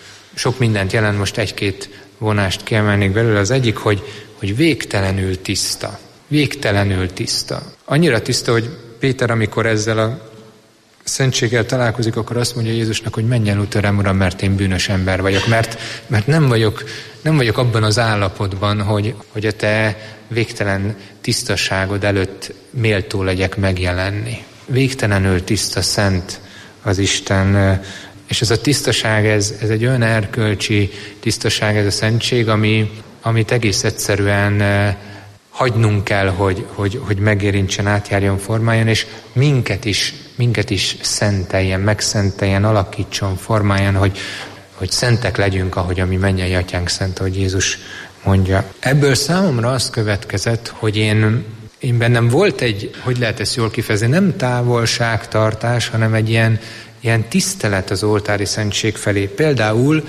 sok mindent jelent, most egy-két vonást kiemelnék belőle. Az egyik, hogy, hogy végtelenül tiszta. Végtelenül tiszta. Annyira tiszta, hogy Péter, amikor ezzel a szentséggel találkozik, akkor azt mondja Jézusnak, hogy menj el tőlem, Uram, mert én bűnös ember vagyok, mert, mert nem vagyok, nem vagyok abban az állapotban, hogy, hogy a te végtelen tisztaságod előtt méltó legyek megjelenni. Végtelenül tiszta, szent az Isten, és ez a tisztaság, ez, ez egy olyan erkölcsi tisztaság, ez a szentség, ami, amit egész egyszerűen hagynunk kell, hogy, hogy, hogy megérintsen, átjárjon, formáljon, és minket is, minket is szenteljen, megszenteljen, alakítson, formáljon, hogy, hogy szentek legyünk, ahogy a mi mennyei atyánk szent, ahogy Jézus mondja. Ebből számomra az következett, hogy én, én bennem volt egy, hogy lehet ezt jól kifejezni, nem távolságtartás, hanem egy ilyen, ilyen tisztelet az oltári szentség felé. Például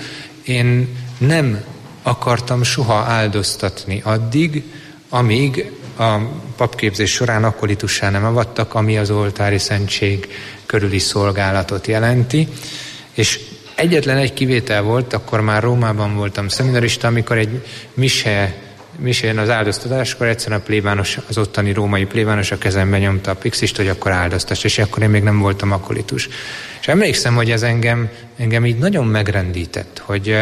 én nem akartam soha áldoztatni addig, amíg a papképzés során akkolitussá nem avattak, ami az oltári szentség körüli szolgálatot jelenti. És egyetlen egy kivétel volt, akkor már Rómában voltam szeminarista, amikor egy mise, misén az áldoztatáskor egyszerűen a plébános, az ottani római plébános a kezembe nyomta a pixist, hogy akkor áldoztass, és akkor én még nem voltam akkolitus. És emlékszem, hogy ez engem, engem így nagyon megrendített, hogy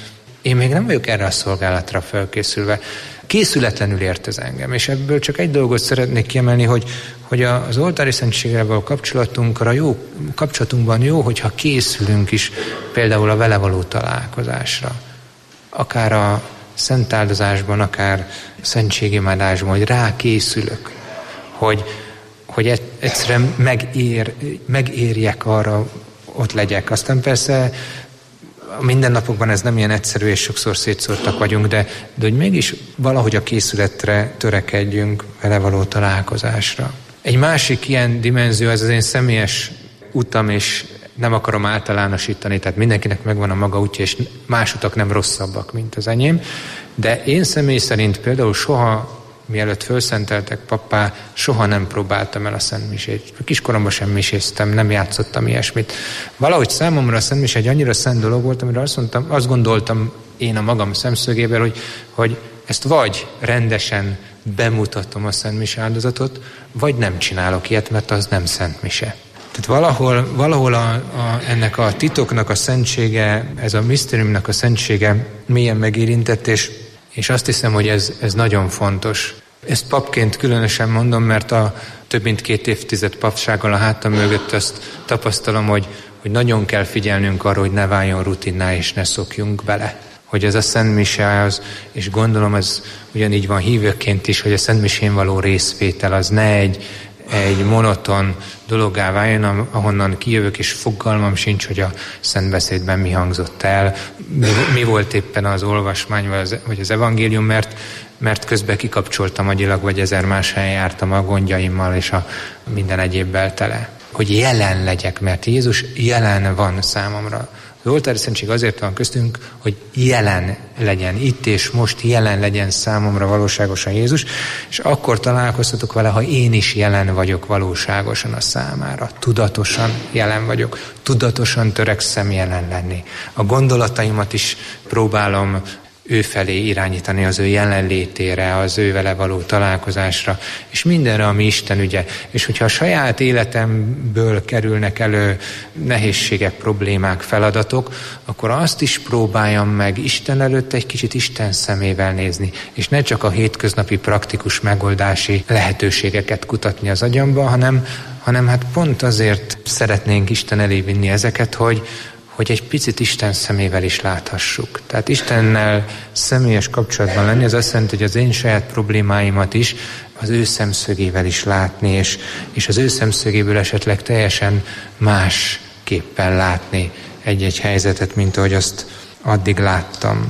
én még nem vagyok erre a szolgálatra felkészülve. Készületlenül ért ez engem, és ebből csak egy dolgot szeretnék kiemelni, hogy, hogy az oltári szentséggel való kapcsolatunkra jó, kapcsolatunkban jó, hogyha készülünk is például a vele való találkozásra. Akár a szent áldozásban, akár a szentségimádásban, hogy rákészülök, hogy, hogy egyszerűen megér, megérjek arra, ott legyek. Aztán persze a mindennapokban ez nem ilyen egyszerű, és sokszor szétszórtak vagyunk, de, de hogy mégis valahogy a készületre törekedjünk, vele való találkozásra. Egy másik ilyen dimenzió, ez az én személyes utam, és nem akarom általánosítani, tehát mindenkinek megvan a maga útja, és más utak nem rosszabbak, mint az enyém, de én személy szerint például soha, mielőtt fölszenteltek pappá, soha nem próbáltam el a szentmisét. Kiskoromban sem miséztem, nem játszottam ilyesmit. Valahogy számomra a szentmise egy annyira szent dolog volt, amire azt mondtam, azt gondoltam én a magam szemszögéből, hogy, hogy ezt vagy rendesen bemutatom a szentmise áldozatot, vagy nem csinálok ilyet, mert az nem szentmise. Tehát valahol, valahol a, a, ennek a titoknak a szentsége, ez a misztériumnak a szentsége mélyen megérintett, és És azt hiszem, hogy ez, ez nagyon fontos. Ezt papként különösen mondom, mert a több mint két évtized papsággal a hátam mögött azt tapasztalom, hogy, hogy nagyon kell figyelnünk arra, hogy ne váljon rutinná, és ne szokjunk bele. Hogy ez a szentmise az, és gondolom ez ugyanígy van hívőként is, hogy a szentmisén való részvétel az ne egy, egy monoton dologgá váljon, ahonnan kijövök, és fogalmam sincs, hogy a szentbeszédben mi hangzott el, mi, mi volt éppen az olvasmány, vagy az, vagy az evangélium, mert, mert közben kikapcsoltam agyilag, vagy ezer más helyen jártam a gondjaimmal, és a minden egyébbel tele. Hogy jelen legyek, mert Jézus jelen van számomra Az oltári szentség azért van köztünk, hogy jelen legyen, itt és most jelen legyen számomra valóságosan Jézus, és akkor találkozhatok vele, ha én is jelen vagyok valóságosan a számára. Tudatosan jelen vagyok, tudatosan törekszem jelen lenni. A gondolataimat is próbálom ő felé irányítani, az ő jelenlétére, az ő vele való találkozásra, és mindenre, ami Isten ügye. És hogyha a saját életemből kerülnek elő nehézségek, problémák, feladatok, akkor azt is próbáljam meg Isten előtt egy kicsit Isten szemével nézni, és ne csak a hétköznapi praktikus megoldási lehetőségeket kutatni az agyamba, hanem, hanem hát pont azért szeretnénk Isten elé vinni ezeket, hogy hogy egy picit Isten szemével is láthassuk. Tehát Istennel személyes kapcsolatban lenni, az azt jelenti, hogy az én saját problémáimat is az ő szemszögével is látni, és, és az ő szemszögéből esetleg teljesen másképpen látni egy-egy helyzetet, mint ahogy azt addig láttam.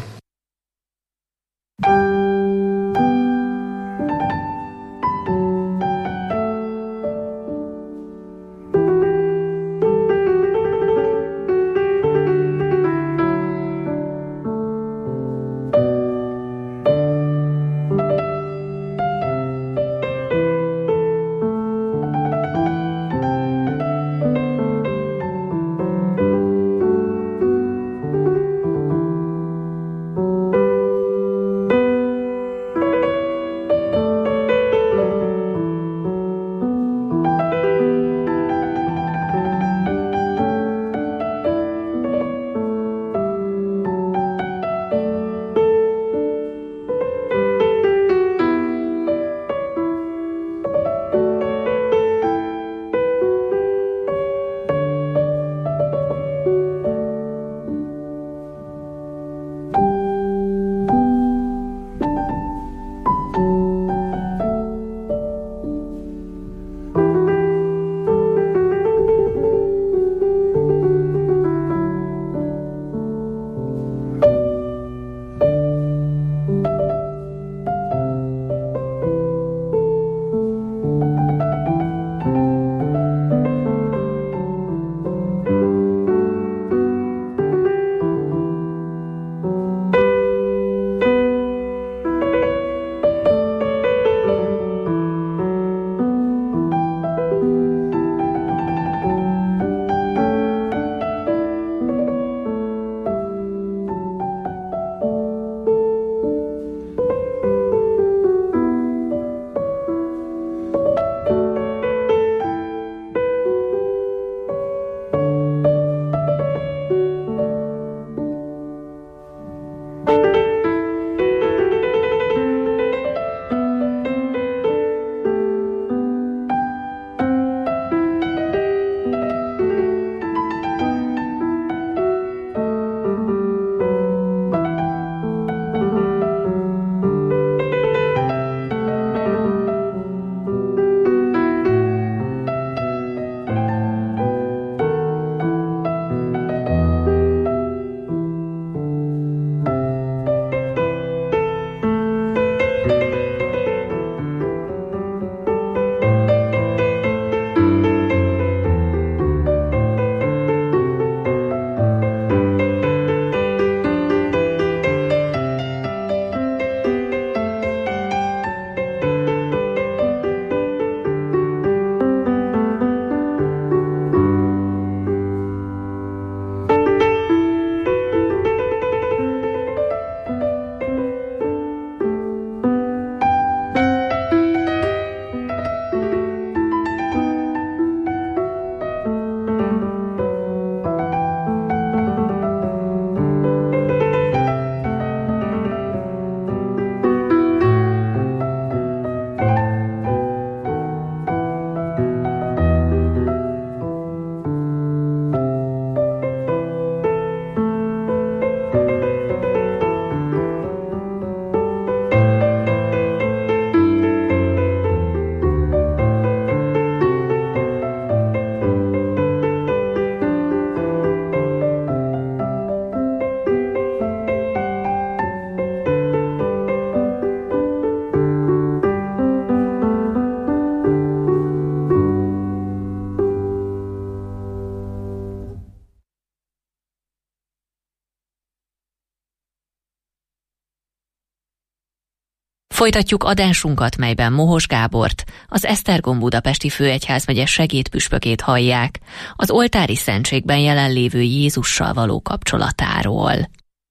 Folytatjuk adásunkat, melyben Mohos Gábort, az Esztergom budapesti főegyházmegye segédpüspökét hallják, az oltári szentségben jelenlévő Jézussal való kapcsolatáról.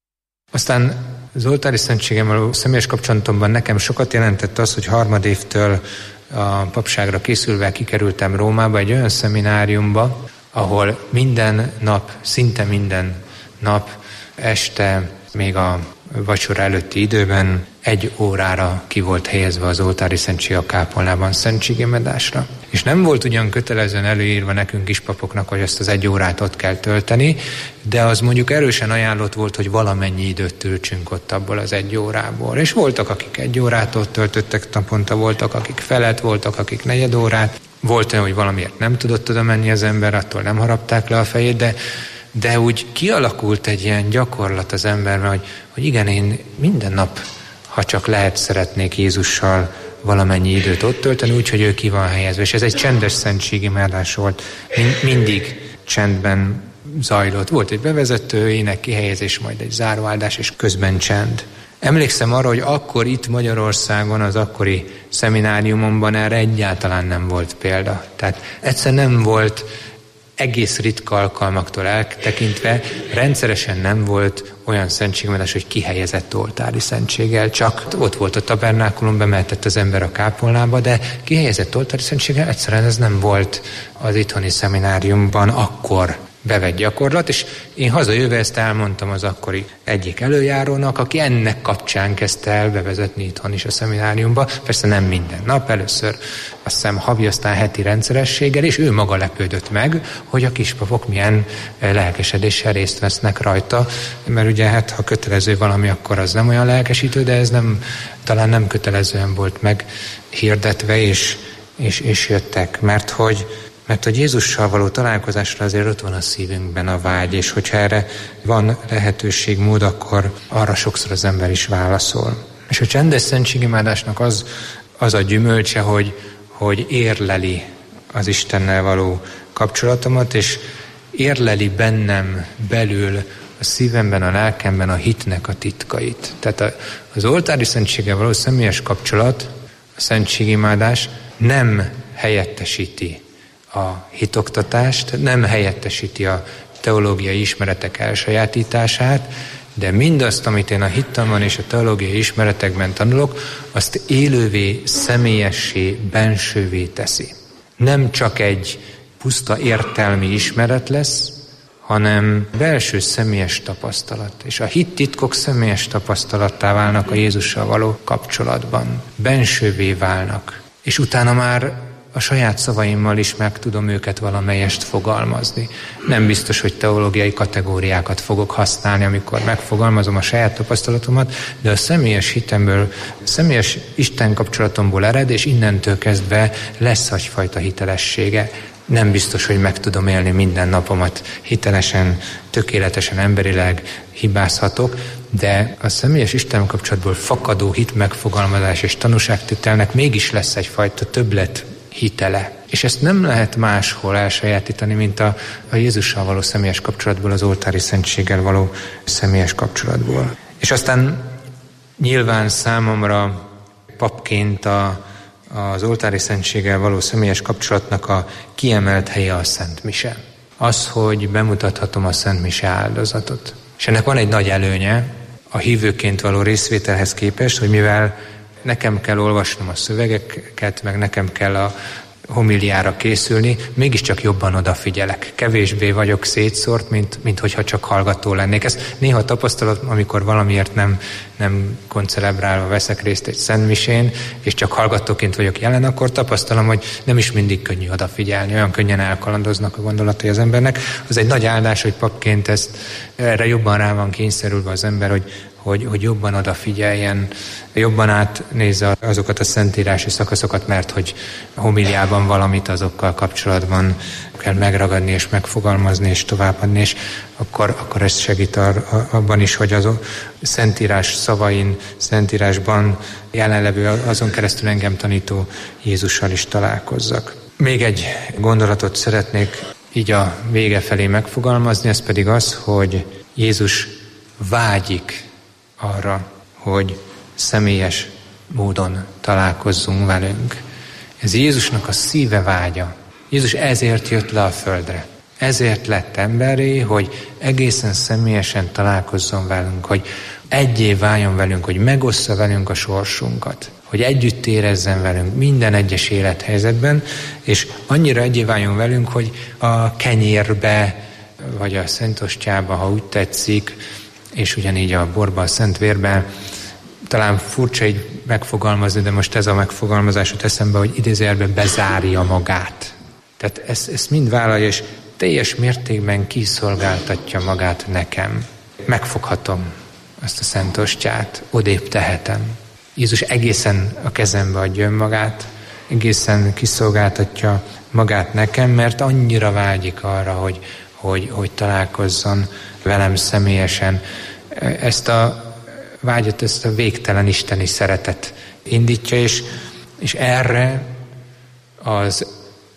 Aztán az oltári szentséggel való személyes kapcsolatomban nekem sokat jelentett az, hogy harmadévtől a papságra készülve kikerültem Rómába, egy olyan szemináriumba, ahol minden nap, szinte minden nap este, még a vacsora előtti időben egy órára ki volt helyezve az oltári szentség a kápolnában szentségemedásra. És nem volt ugyan kötelezően előírva nekünk is papoknak, hogy ezt az egy órát ott kell tölteni, de az mondjuk erősen ajánlott volt, hogy valamennyi időt töltsünk ott abból az egy órából. És voltak, akik egy órát ott töltöttek naponta, voltak, akik felett, voltak, akik negyed órát. Volt olyan, hogy valamiért nem tudott oda menni az ember, attól nem harapták le a fejét, de De úgy kialakult egy ilyen gyakorlat az emberben, hogy, hogy igen, én minden nap, ha csak lehet, szeretnék Jézussal valamennyi időt ott tölteni, úgyhogy ő ki van helyezve. És ez egy csendes szentségimádás volt. Mindig csendben zajlott. Volt egy bevezető, ének kihelyezés, majd egy záróáldás, és közben csend. Emlékszem arra, hogy akkor itt Magyarországon, az akkori szemináriumomban erre egyáltalán nem volt példa. Tehát egyszer nem volt, egész ritka alkalmaktól eltekintve rendszeresen nem volt olyan szentségimádás, hogy kihelyezett oltári szentséggel, csak ott volt a tabernákulum, bemehetett az ember a kápolnába, de kihelyezett oltári szentséggel egyszerűen ez nem volt az itthoni szemináriumban akkor bevett gyakorlat, és én hazajöve ezt elmondtam az akkori egyik előjárónak, aki ennek kapcsán kezdte el bevezetni itthon is a szemináriumba. Persze nem minden nap, először azt hiszem havi, aztán heti rendszerességgel, és ő maga lepődött meg, hogy a kispapok milyen lelkesedéssel részt vesznek rajta, mert ugye hát ha kötelező valami, akkor az nem olyan lelkesítő, de ez nem, talán nem kötelezően volt meghirdetve, és, és, és jöttek, mert hogy Mert hogy Jézussal való találkozásra azért ott van a szívünkben a vágy, és hogyha erre van lehetőség, mód, akkor arra sokszor az ember is válaszol. És a csendes szentségimádásnak az, az a gyümölcse, hogy, hogy érleli az Istennel való kapcsolatomat, és érleli bennem belül a szívemben, a lelkemben a hitnek a titkait. Tehát az oltári szentséggel való személyes kapcsolat, a szentségimádás nem helyettesíti a hitoktatást, nem helyettesíti a teológiai ismeretek elsajátítását, de mindazt, amit én a hittamban és a teológiai ismeretekben tanulok, azt élővé, személyessé, bensővé teszi. Nem csak egy puszta értelmi ismeret lesz, hanem belső személyes tapasztalat. És a hittitkok személyes tapasztalattá válnak a Jézussal való kapcsolatban. Bensővé válnak. És utána már a saját szavaimmal is meg tudom őket valamelyest fogalmazni. Nem biztos, hogy teológiai kategóriákat fogok használni, amikor megfogalmazom a saját tapasztalatomat, de a személyes hitemből, a személyes Isten kapcsolatomból ered, és innentől kezdve lesz egyfajta hitelessége. Nem biztos, hogy meg tudom élni minden napomat hitelesen, tökéletesen, emberileg hibázhatok, de a személyes Isten kapcsolatból fakadó hit megfogalmazás és tanúságtételnek mégis lesz egyfajta többlet hitele. És ezt nem lehet máshol elsajátítani, mint a, a Jézussal való személyes kapcsolatból, az oltári szentséggel való személyes kapcsolatból. És aztán nyilván számomra papként a, az oltári szentséggel való személyes kapcsolatnak a kiemelt helye a Szent Mise. Az, hogy bemutathatom a Szent Mise áldozatot. És ennek van egy nagy előnye a hívőként való részvételhez képest, hogy mivel nekem kell olvasnom a szövegeket, meg nekem kell a homiliára készülni, mégiscsak jobban odafigyelek. Kevésbé vagyok szétszórt, mint, mint hogyha csak hallgató lennék. Ez néha tapasztalat, amikor valamiért nem, nem koncelebrálva veszek részt egy szentmisén, és csak hallgatóként vagyok jelen, akkor tapasztalom, hogy nem is mindig könnyű odafigyelni, olyan könnyen elkalandoznak a gondolatai az embernek. Az egy nagy áldás, hogy papként ezt, erre jobban rá van kényszerülve az ember, hogy Hogy, hogy jobban odafigyeljen, jobban átnézze azokat a szentírási szakaszokat, mert hogy homiliában valamit azokkal kapcsolatban kell megragadni és megfogalmazni és továbbadni, és akkor, akkor ez segít ar, abban is, hogy az szentírás szavain, szentírásban jelenlevő, azon keresztül engem tanító Jézussal is találkozzak. Még egy gondolatot szeretnék így a vége felé megfogalmazni, ez pedig az, hogy Jézus vágyik arra, hogy személyes módon találkozzunk velünk. Ez Jézusnak a szíve vágya. Jézus ezért jött le a földre. Ezért lett emberré, hogy egészen személyesen találkozzon velünk, hogy egyé váljon velünk, hogy megossza velünk a sorsunkat, hogy együtt érezzen velünk minden egyes élethelyzetben, és annyira egyé váljon velünk, hogy a kenyérbe, vagy a szentostyába, ha úgy tetszik, és ugyanígy a borba, a szent vérben, talán furcsa így megfogalmazni, de most ez a megfogalmazás jut eszembe, hogy idézőjelben bezárja magát. Tehát ezt, ezt mind vállalja, és teljes mértékben kiszolgáltatja magát nekem. Megfoghatom azt a szent ostyát, odébb tehetem. Jézus egészen a kezembe adja önmagát, egészen kiszolgáltatja magát nekem, mert annyira vágyik arra, hogy, hogy, hogy találkozzon velem személyesen. Ezt a vágyat, ezt a végtelen isteni szeretet indítja, és, és erre az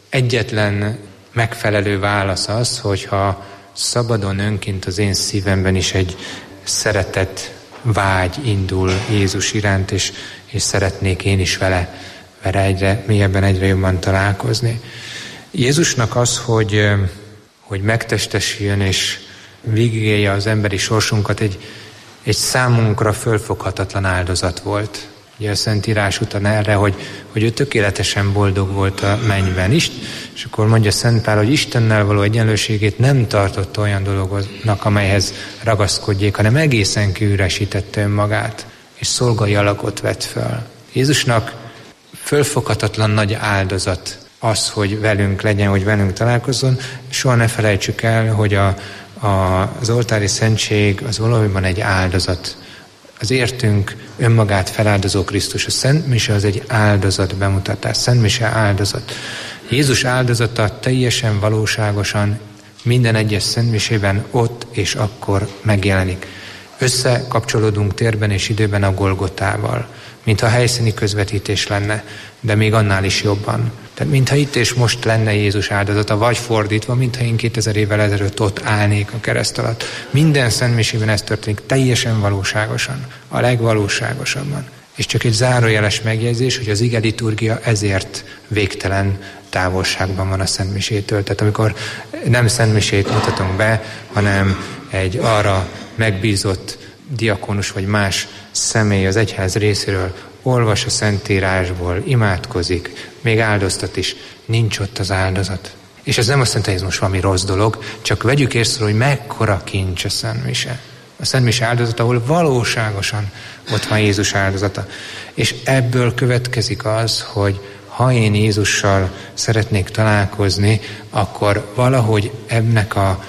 egyetlen megfelelő válasz az, hogyha szabadon önként az én szívemben is egy szeretet vágy indul Jézus iránt, és, és szeretnék én is vele, vele egyre mélyebben, egyre jobban találkozni. Jézusnak az, hogy, hogy megtestesüljön és végigélje az emberi sorsunkat, egy, egy számunkra fölfoghatatlan áldozat volt. Ugye a Szentírás utal erre, hogy, hogy ő tökéletesen boldog volt a mennyben is, és akkor mondja Szent Pál, hogy Istennel való egyenlőségét nem tartott olyan dolognak, amelyhez ragaszkodjék, hanem egészen kiüresítette önmagát, és szolgai alakot vett föl. Jézusnak fölfoghatatlan nagy áldozat az, hogy velünk legyen, hogy velünk találkozzon. Soha ne felejtsük el, hogy a, a, az oltári szentség az valójában egy áldozat. Az értünk önmagát feláldozó Krisztus. A Szent Mise az egy áldozat bemutatás. Szent Mise áldozat. Jézus áldozata teljesen valóságosan minden egyes Szent Misében ott és akkor megjelenik. Összekapcsolódunk térben és időben a Golgotával, mintha helyszíni közvetítés lenne, de még annál is jobban. Tehát mintha itt és most lenne Jézus áldozata, vagy fordítva, mintha én kétezer évvel ezelőtt ott állnék a kereszt alatt. Minden Szent Misében ez történik teljesen valóságosan, a legvalóságosabban. És csak egy zárójeles megjegyzés, hogy az ige liturgia ezért végtelen távolságban van a Szent Misétől. Tehát amikor nem Szent Misét mutatunk be, hanem egy arra megbízott diakonus vagy más személy az egyház részéről olvas a Szentírásból, imádkozik, még áldoztat is, nincs ott az áldozat. És ez nem azt jelenti, hogy ez most valami rossz dolog, csak vegyük észre, hogy mekkora kincs a Szent Mise. A Szent Mise áldozata, ahol valóságosan ott van Jézus áldozata. És ebből következik az, hogy ha én Jézussal szeretnék találkozni, akkor valahogy ennek a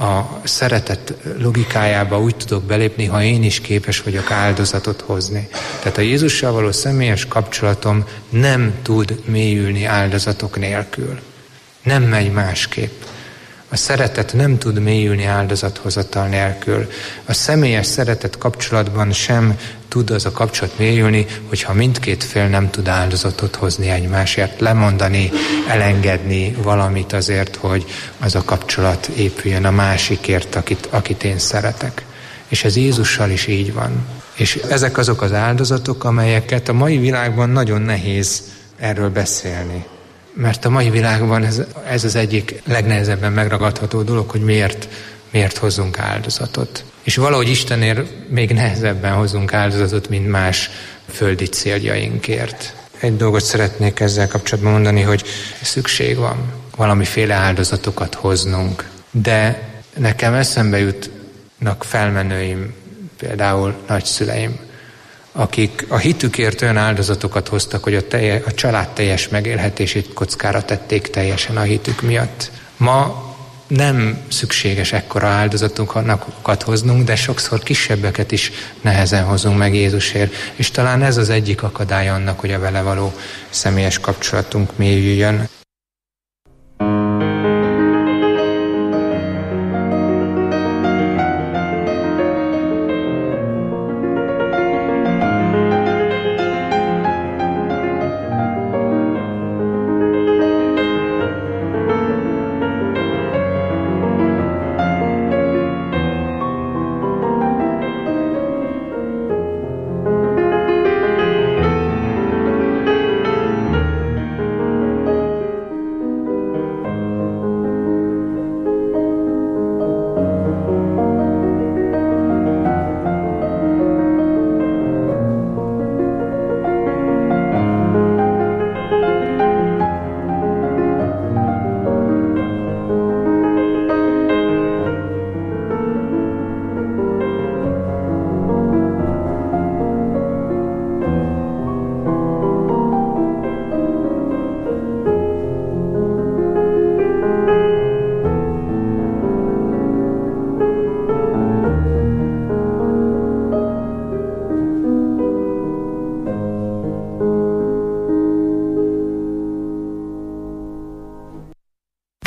a szeretet logikájába úgy tudok belépni, ha én is képes vagyok áldozatot hozni. Tehát a Jézussal való személyes kapcsolatom nem tud mélyülni áldozatok nélkül. Nem megy másképp. A szeretet nem tud mélyülni áldozathozatal nélkül. A személyes szeretet kapcsolatban sem tud az a kapcsolat mélyülni, hogyha mindkét fél nem tud áldozatot hozni egymásért, lemondani, elengedni valamit azért, hogy az a kapcsolat épüljön a másikért, akit, akit én szeretek. És ez Jézussal is így van. És ezek azok az áldozatok, amelyeket a mai világban nagyon nehéz erről beszélni. Mert a mai világban ez, ez az egyik legnehezebben megragadható dolog, hogy miért, miért hozzunk áldozatot. És valahogy Istenért még nehezebben hozunk áldozatot, mint más földi céljainkért. Egy dolgot szeretnék ezzel kapcsolatban mondani, hogy szükség van valamiféle áldozatokat hoznunk. De nekem eszembe jutnak felmenőim, például nagyszüleim, akik a hitükért olyan áldozatokat hoztak, hogy a, telje, a család teljes megélhetését kockára tették teljesen a hitük miatt. Ma nem szükséges ekkora áldozatokat hoznunk, de sokszor kisebbeket is nehezen hozunk meg Jézusért. És talán ez az egyik akadály annak, hogy a vele való személyes kapcsolatunk mélyüljön.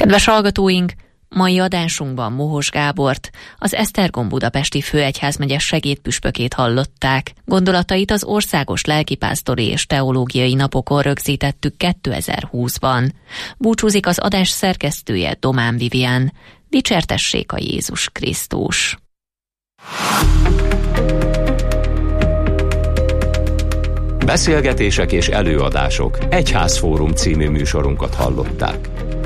Kedves hallgatóink, mai adásunkban Mohos Gábort, az Esztergom budapesti főegyházmegye segédpüspökét hallották. Gondolatait az Országos Lelkipásztori és Teológiai Napokon rögzítettük kétezer-húszban. Búcsúzik az adás szerkesztője, Domán Vivian. Dicsértessék a Jézus Krisztus! Beszélgetések és előadások Egyházfórum című műsorunkat hallották.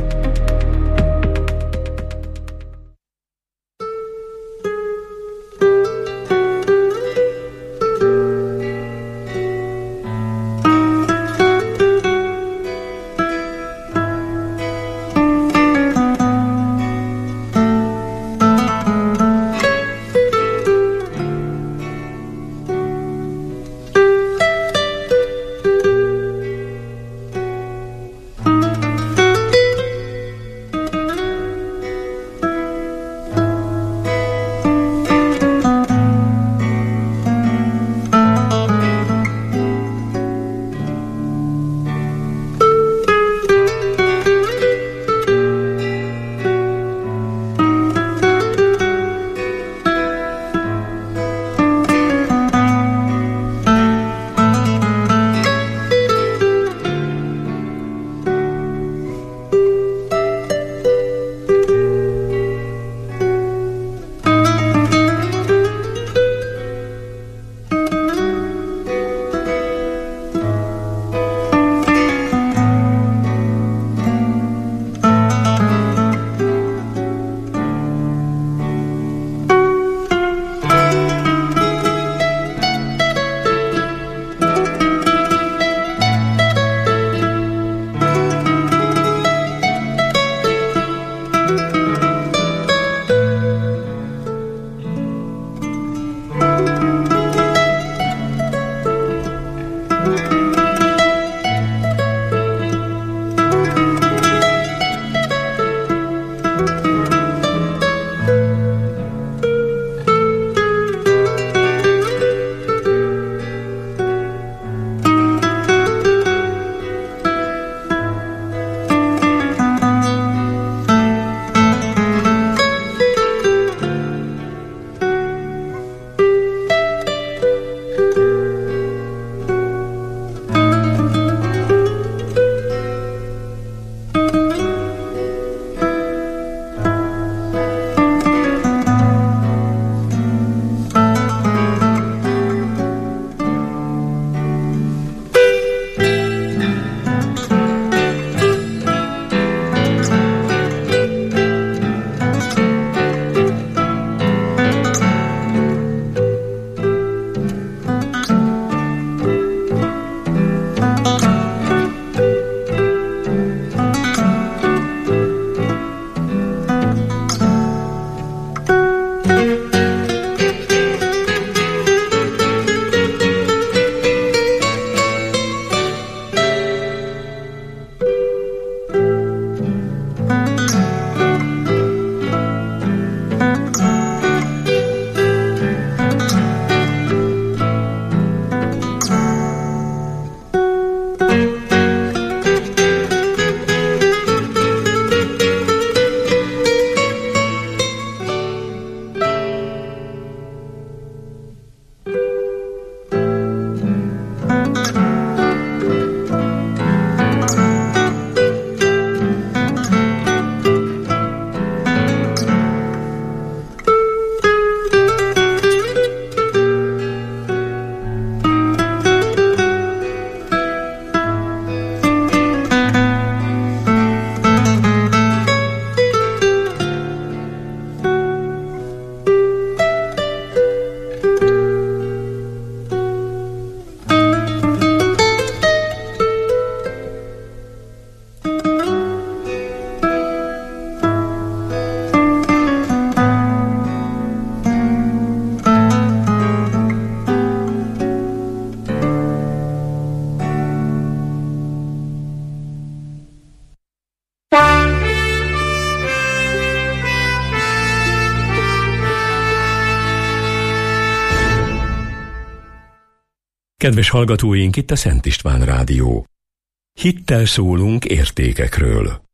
Kedves hallgatóink, itt a Szent István Rádió. Hittel szólunk értékekről.